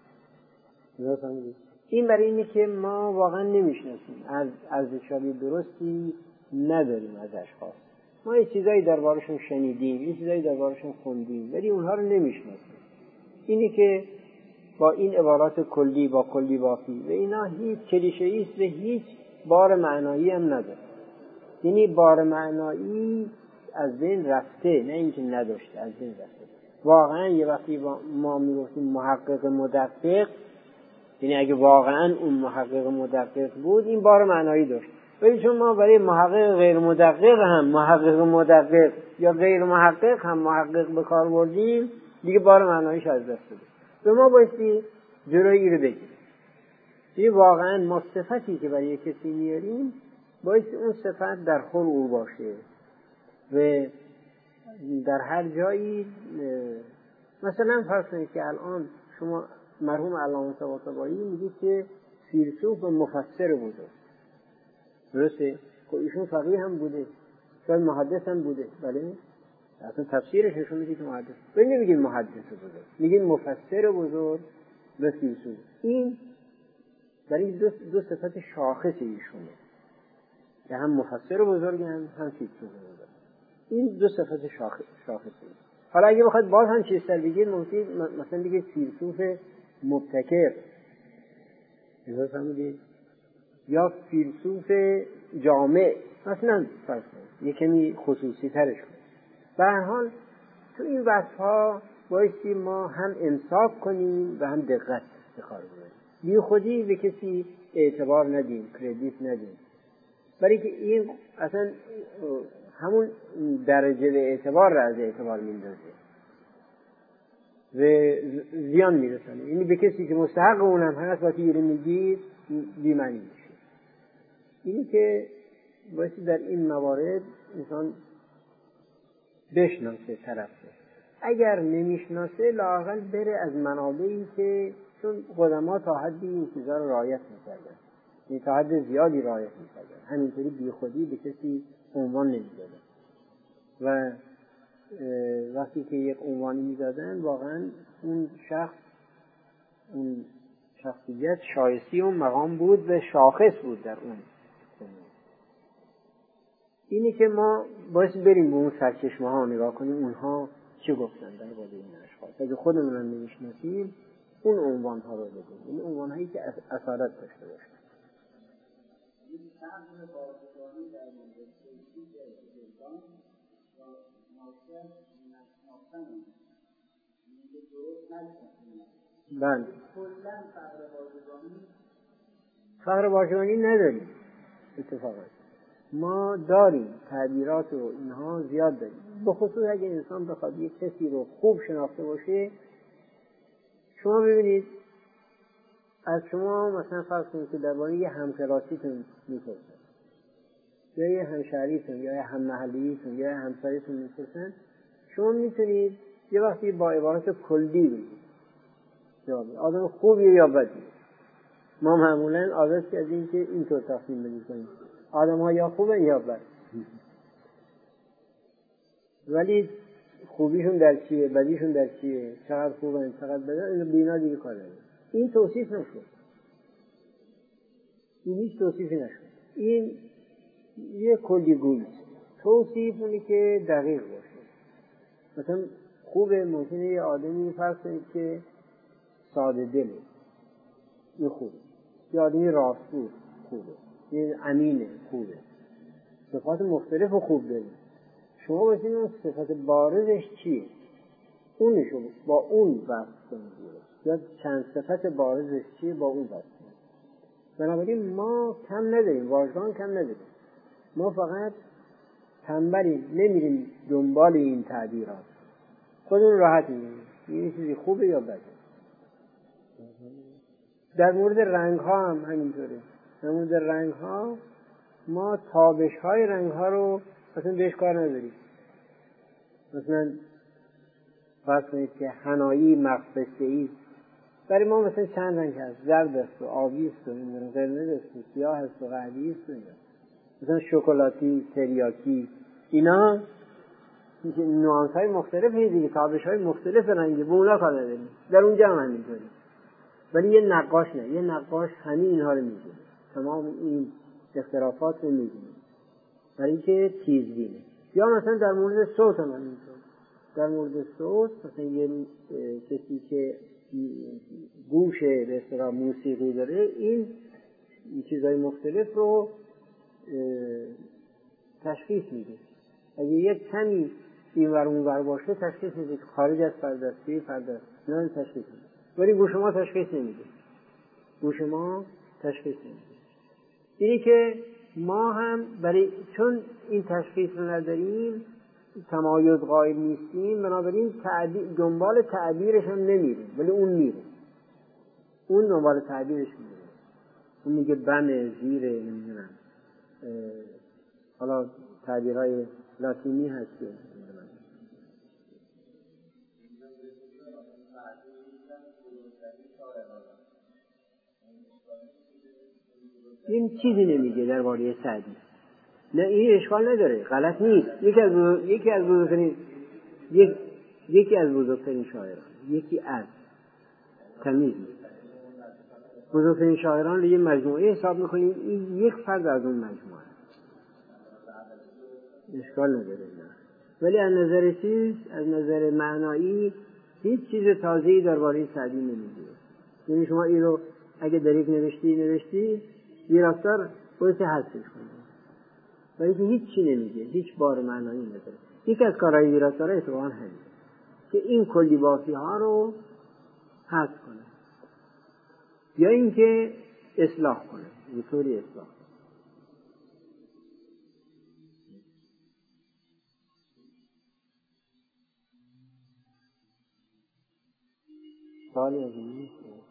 این برای اینه که ما واقعا نمیشناسیم، از ارزشیابی درستی نداریم از اشخاص. ما یه چیزایی دربارشون شنیدیم، یه چیزایی دربارشون خوندیم، ولی اونها رو نمیشناسیم. اینی که با این عبارات کلی با کلی بافی و اینا هیچ کلیشه‌ای است و هیچ بار معنایی هم نداره. یعنی بار معنایی از بین رفته، نه اینکه نداشته، از بین رفته. واقعا یه وقتی ما میگفتیم محقق مدقق، یعنی اگه واقعا اون محقق مدقق بود این بار معنایی داشت. ولی چون ما برای محقق غیر مدقق هم محقق مدقق یا غیر محقق هم محقق به کار بردیم، دیگه بار معناییش از دست داد. به ما بایستی جلوی رو بگیریم. یه واقعا ما صفتی که برای کسی میاریم بایستی اون صفت در خور او باشه و در هر جایی. مثلا فرض کنید که الان شما مرحوم علامه طباطبایی میگه که فیلسوف و مفسر بوده، درسته؟ خب ایشون فقیه هم بوده، شاید محدث هم بوده، بله؟ اصلا تفسیرش نشون میده که محدث. ولی نمیگیم محدث بزرگ، میگیم مفسر بزرگ و فیلسوف. این برای دو, دو صفت شاخص ایشونه که هم مفسر بزرگ هم هم فیلسوف بزرگ. این دو صفت شاخص شاخصه. حالا اگه بخواید باز هم چیزتر بگید، ممکن مثلا بگید فیلسوف مبتکر، اجازه فهمیدید؟ یا فیلسوف جامع، مثلا فرض کنید یک کمی خصوصی ترش کنید. به هر حال تو این وصف‌ها بایستی ما هم انصاف کنیم و هم دقت به کار ببریم. بی خودی به کسی اعتبار ندیم، کردیت ندیم، برای که این اصلا همون درجه به اعتبار را از اعتبار میندازه و زیان میرسانه. یعنی به کسی که مستحق اونم هست وقتی رو میگید بی‌معنی میشه. اینی که بایستی در این موارد انسان بشناسه طرفه. اگر نمیشناسه لااقل بره از منابعی که، چون قدما تا حدی این چیزا رو رعایت میکردن، این تا حد زیادی رعایت میکردن، همینطوری بی خودی به کسی عنوان نمیدادن و وقتی که یک عنوانی میدادن واقعا اون شخص، اون شخصیت شایسته اون مقام بود و شاخص بود در اون. اینی که ما باید بریم به اون سرچشمه ها نگاه کنیم اونها چه گفتن در باره این اشخاص. اگه خودمون هم نمیشناسیم اون عنوان ها رو بدیم، این عنوان هایی که اصالت داشته باشه. این شخص بازرگانی در مورد توصیف جلدان و ناشر نشناختن میگه درست نشناختن. بله. کلا فقر بازرگانی فقر بازرگانی نداریم. اتفاقا ما داریم تعبیرات و اینها زیاد داریم، به خصوص اگه انسان بخواد یک کسی رو خوب شناخته باشه. شما ببینید از شما مثلا فرض کنید که درباره یه همکلاسیتون میپرسن یا یه همشهریتون یا یه هممحلیتون یا یه همسایتون میپرسن، شما میتونید یه وقتی با عبارت کلی بگید جواب آدم خوبیه یا بدیه. ما معمولا عادت از این که اینطور تقسیم بدیم آدم ها یا خوبه یا بد، ولی خوبیشون در چیه، بدیشون در چیه، چقدر خوبه چقدر بده، اینو بینا دیگه کار نداره. این توصیف نشد، این هیچ توصیفی نشد، این یه کلیگویی. توصیف اونی که دقیق باشه. مثلا خوبه، ممکنه یه آدمی فرض کنید که ساده دله، این خوبه. یه آدمی راستگو خوبه، یه امینه خوبه. صفات مختلف و خوب داره. شما باشید اون صفت بارزش چیه اونشو با اون بحث کنید یا چند صفت بارزش چیه با اون بحث کنید. بنابراین ما کم نداریم، واژگان کم نداریم، ما فقط تنبلیم، نمیریم دنبال این تعبیرات، خودمون راحت میگیم این چیزی خوبه یا بده. در مورد رنگ ها هم همینطوره. در مورد رنگ ها ما تابش های رنگ ها رو مثلا بهش کار نداریم. مثلا فرض کنید که حنایی مغفصه‌ای برای ما مثلا چند رنگ هست، زرد است و آبی است و قرمز است و سیاه است و قهوه‌ای است و مثلا شکلاتی، تریاکی، اینا نوانس های مختلفه دیگه، تابش های مختلف رنگی، به اونا کار نداریم. در اونجا هم همینطوره. ولی یه نقاش نه، یه نقاش همین اینها رو میگه، تمام این اختلافات رو میگه برای اینکه تیزبینه. یا مثلا در مورد صوت هم همینطور. در مورد صوت مثلا یه کسی که گوش به اصطلاح موسیقی داره این چیزهای مختلف رو تشخیص میده. اگه یک کمی این ور اون ور باشه تشخیص میده که خارج از فردستی فردست نه تشخیص میده، ولی گوش ما تشخیص نمیده. گوش ما تشخیص نمیده. اینی که ما هم برای چون این تشخیص رو نداریم، تمایز قائل نیستیم، بنابراین تعبیر دنبال تعبیرش هم نمیریم، ولی اون میره، اون دنبال تعبیرش میره. اون میگه بمه، زیره، نمیدونم حالا تعبیرهای لاتینی هست که این چیزی نمیگه درباره سعدی. نه این اشکال نداره، غلط نیست. یکی از بزرگ... یکی از بزرگترین یک... یکی از بزرگترین شاعران، یکی از تمیز بزرگترین شاعران رو یه مجموعه حساب میکنیم، این یک فرد از اون مجموعه، اشکال نداره. نه. ولی از نظر چیز، از نظر معنایی هیچ چیز تازه‌ای درباره سعدی نمیگه. یعنی شما این رو اگه در یک نوشتی نوشتی ویراستار باید حذفش کنید، ولی که هیچ چی نمیگه، هیچ بار معنایی نداره. یکی از کارهای ویراستار اتفاقا همین که این کلی بافی ها رو حذف کنه یا اینکه اصلاح کنه، به طوری اصلاح کنه. سوالی از این نیست.